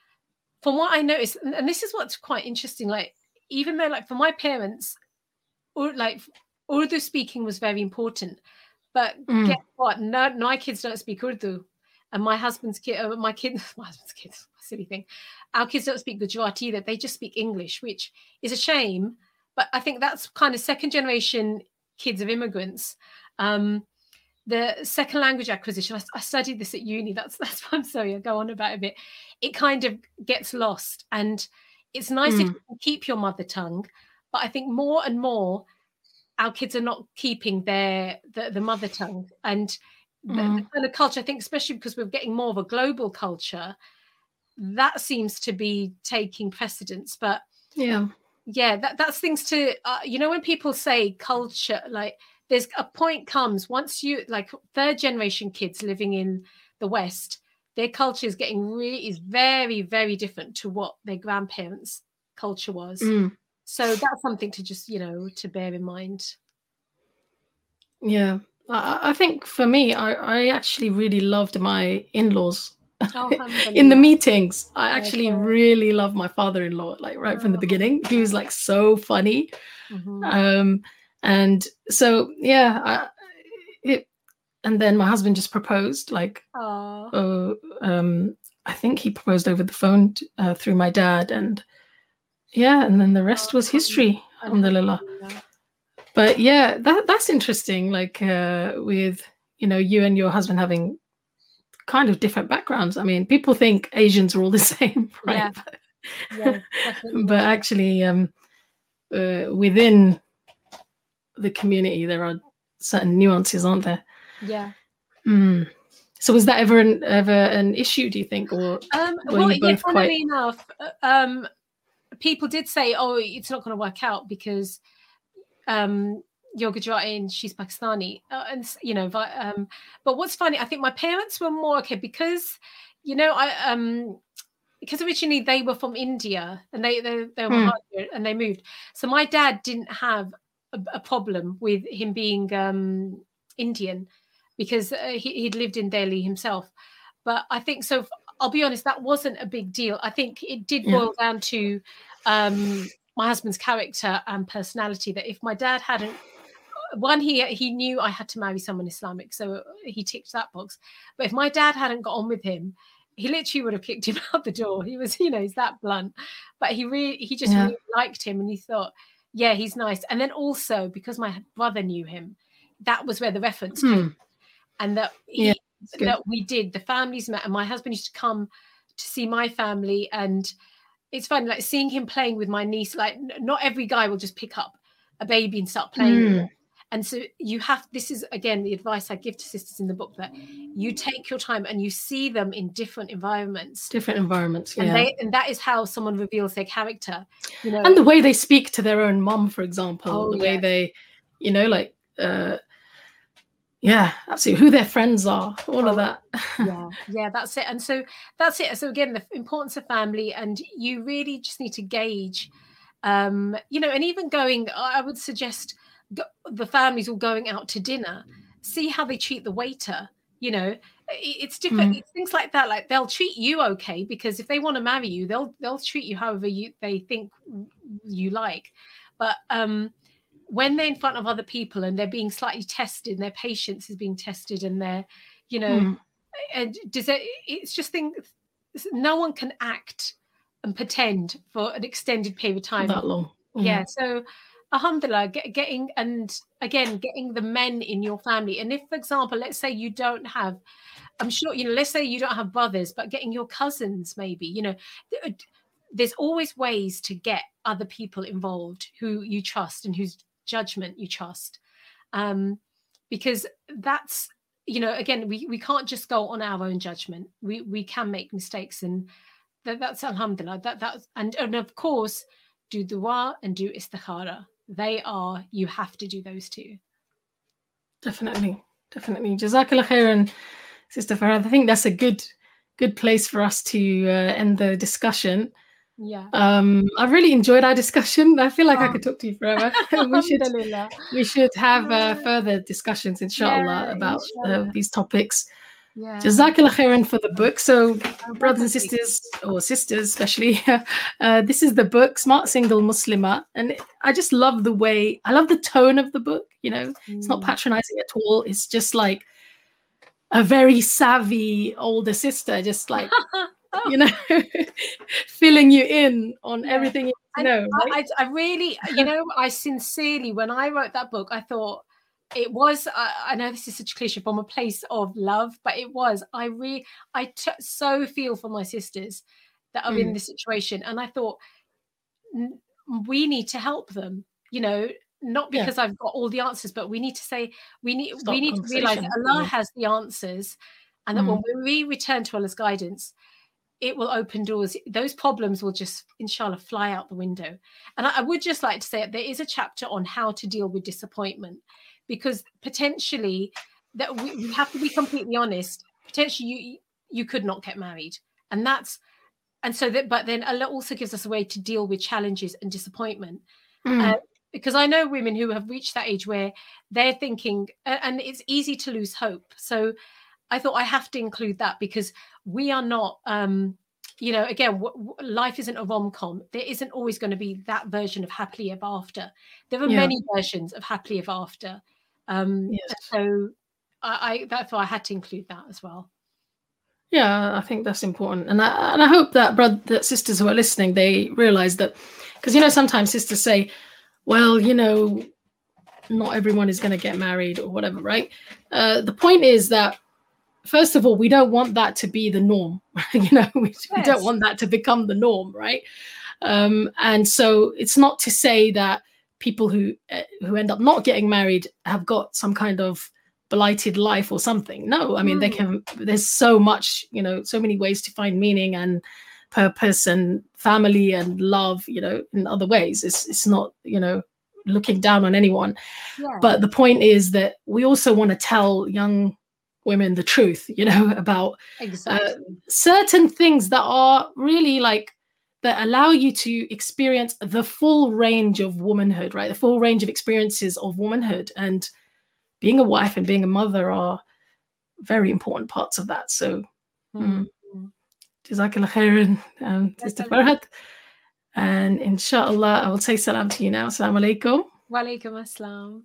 from what I noticed, and this is what's quite interesting, even though for my parents, or like Urdu speaking was very important. But guess what? No, my kids don't speak Urdu, and my husband's kids, silly thing. Our kids don't speak Gujarati either. They just speak English, which is a shame. But I think that's kind of second generation kids of immigrants. The second language acquisition, I studied this at uni. That's why I'm sorry, I go on about it a bit. It kind of gets lost. And it's nice if you can keep your mother tongue. But I think more and more, our kids are not keeping the mother tongue. And the kind of culture, I think, especially because we're getting more of a global culture, that seems to be taking precedence. But that's things to, when people say culture, like, there's a point comes once you, like, third generation kids living in the West, their culture is is very, very different to what their grandparents' culture was. So that's something to just, to bear in mind. Yeah. I think for me, I actually really loved my in-laws. In the meetings. I actually really love my father-in-law, like right from the beginning. He was like so funny. And so, and then my husband just proposed, like, I think he proposed over the phone through my dad, and then the rest was history, alhamdulillah. But that's interesting, like with, you and your husband having kind of different backgrounds. I mean, people think Asians are all the same, right? But actually, within the community, there are certain nuances, aren't there? So was that ever an issue, do you think, or were you both quite? Enough, people did say, "Oh, it's not going to work out because you're Gujarati and she's Pakistani," but what's funny, I think my parents were more okay because, because originally they were from India and they were and they moved. So my dad didn't have a problem with him being Indian because he'd lived in Delhi himself. But I think, so I'll be honest, that wasn't a big deal. I think it did boil down to my husband's character and personality, that if my dad hadn't, he knew I had to marry someone Islamic, so he ticked that box. But if my dad hadn't got on with him, he literally would have kicked him out the door. He was, he's that blunt. But he just really liked him, and he thought, he's nice. And then also because my brother knew him, that was where the reference came, and that that we did. The families met, and my husband used to come to see my family, and it's funny, like seeing him playing with my niece. Like, not every guy will just pick up a baby and start playing with it. And so this is, again, the advice I give to sisters in the book, that you take your time and you see them in different environments. And that is how someone reveals their character. And the way they speak to their own mum, for example, way they, absolutely, who their friends are, all of that. That's it. And so that's it. So again, the importance of family, and you really just need to gauge, and even going, I would suggest the families all going out to dinner, see how they treat the waiter. It's different. It's things like that. Like, they'll treat you okay because if they want to marry you, they'll treat you however they think you like. But when they're in front of other people and they're being slightly tested, their patience is being tested, and they're, and it's just things. No one can act and pretend for an extended period of time that long. So alhamdulillah, getting the men in your family. And if, for example, let's say you don't have, I'm sure, let's say you don't have brothers, but getting your cousins, maybe, there's always ways to get other people involved who you trust and whose judgment you trust. Because that's, again, we can't just go on our own judgment. We can make mistakes, and that's alhamdulillah. And of course, do dua and do istikhara. You have to do those two. Definitely. Jazakallah khairan, Sister Farhad. I think that's a good place for us to end the discussion. I've really enjoyed our discussion. I feel like I could talk to you forever. we should have further discussions, inshallah, about these topics. Yeah. Jazakallah khairan for the book. So, brothers and sisters, or sisters especially, this is the book, Smart Single Muslimah. And I just love the way, I love the tone of the book. You know, it's not patronizing at all. It's just like a very savvy older sister, just like, you know, filling you in on everything you know. Right? I really, you know, I sincerely, when I wrote that book, I thought, it was, I know this is such a cliche, from a place of love, but it was, I so feel for my sisters that are in this situation. And I thought, we need to help them, you know, not because I've got all the answers, but we need to say, we need to realize that Allah has the answers, and that when we return to Allah's guidance, it will open doors. Those problems will just, inshallah, fly out the window. And I would just like to say there is a chapter on how to deal with disappointment, because potentially that we have to be completely honest. Potentially you could not get married, but then Allah also gives us a way to deal with challenges and disappointment. Because I know women who have reached that age where they're thinking, and it's easy to lose hope. So I thought I have to include that, because we are not, you know, again, life isn't a rom-com. There isn't always going to be that version of happily ever after. There are many versions of happily ever after. So that's why I had to include that as well. Yeah, I think that's important. And I hope that sisters who are listening, they realize that, because, you know, sometimes sisters say, well, you know, not everyone is going to get married or whatever, right? The point is that, first of all, we don't want that to be the norm. You know, we don't want that to become the norm, right? And so it's not to say that people who end up not getting married have got some kind of blighted life or something. No, I mean, there's so much, you know, so many ways to find meaning and purpose and family and love, you know, in other ways. It's not, you know, looking down on anyone. But the point is that we also want to tell young women the truth, you know, about certain things that are really like, that allow you to experience the full range of womanhood, right? The full range of experiences of womanhood, and being a wife and being a mother are very important parts of that. So, Jazakallah khairan, Sister Farhat. And inshallah, I will say salam to you now. Assalamu alaikum. Wa alaikum assalam.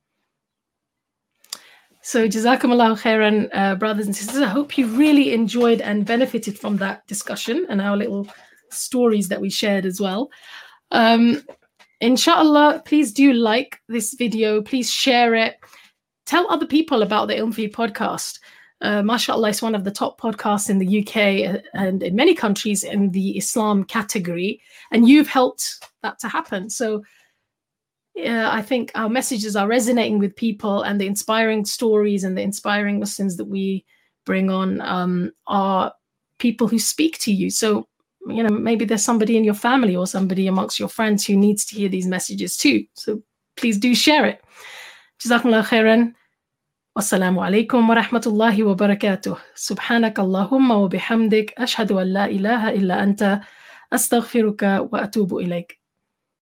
So, Jazakumullah khairan, brothers and sisters. I hope you really enjoyed and benefited from that discussion and our little stories that we shared as well. Inshallah, please do like this video. Please share it. Tell other people about the Ilm Feed podcast. MashaAllah, it's one of the top podcasts in the UK and in many countries in the Islam category. And you've helped that to happen. So I think our messages are resonating with people, and the inspiring stories and the inspiring Muslims that we bring on are people who speak to you. So, you know, maybe there's somebody in your family or somebody amongst your friends who needs to hear these messages too. So please do share it. Jazakumullah khairan. Wassalamu alaikum wa rahmatullahi wa barakatuh. Subhanak Allahumma wa bihamdik. Ashhadu an la ilaha illa anta. Astaghfiruka wa atubu ilayk.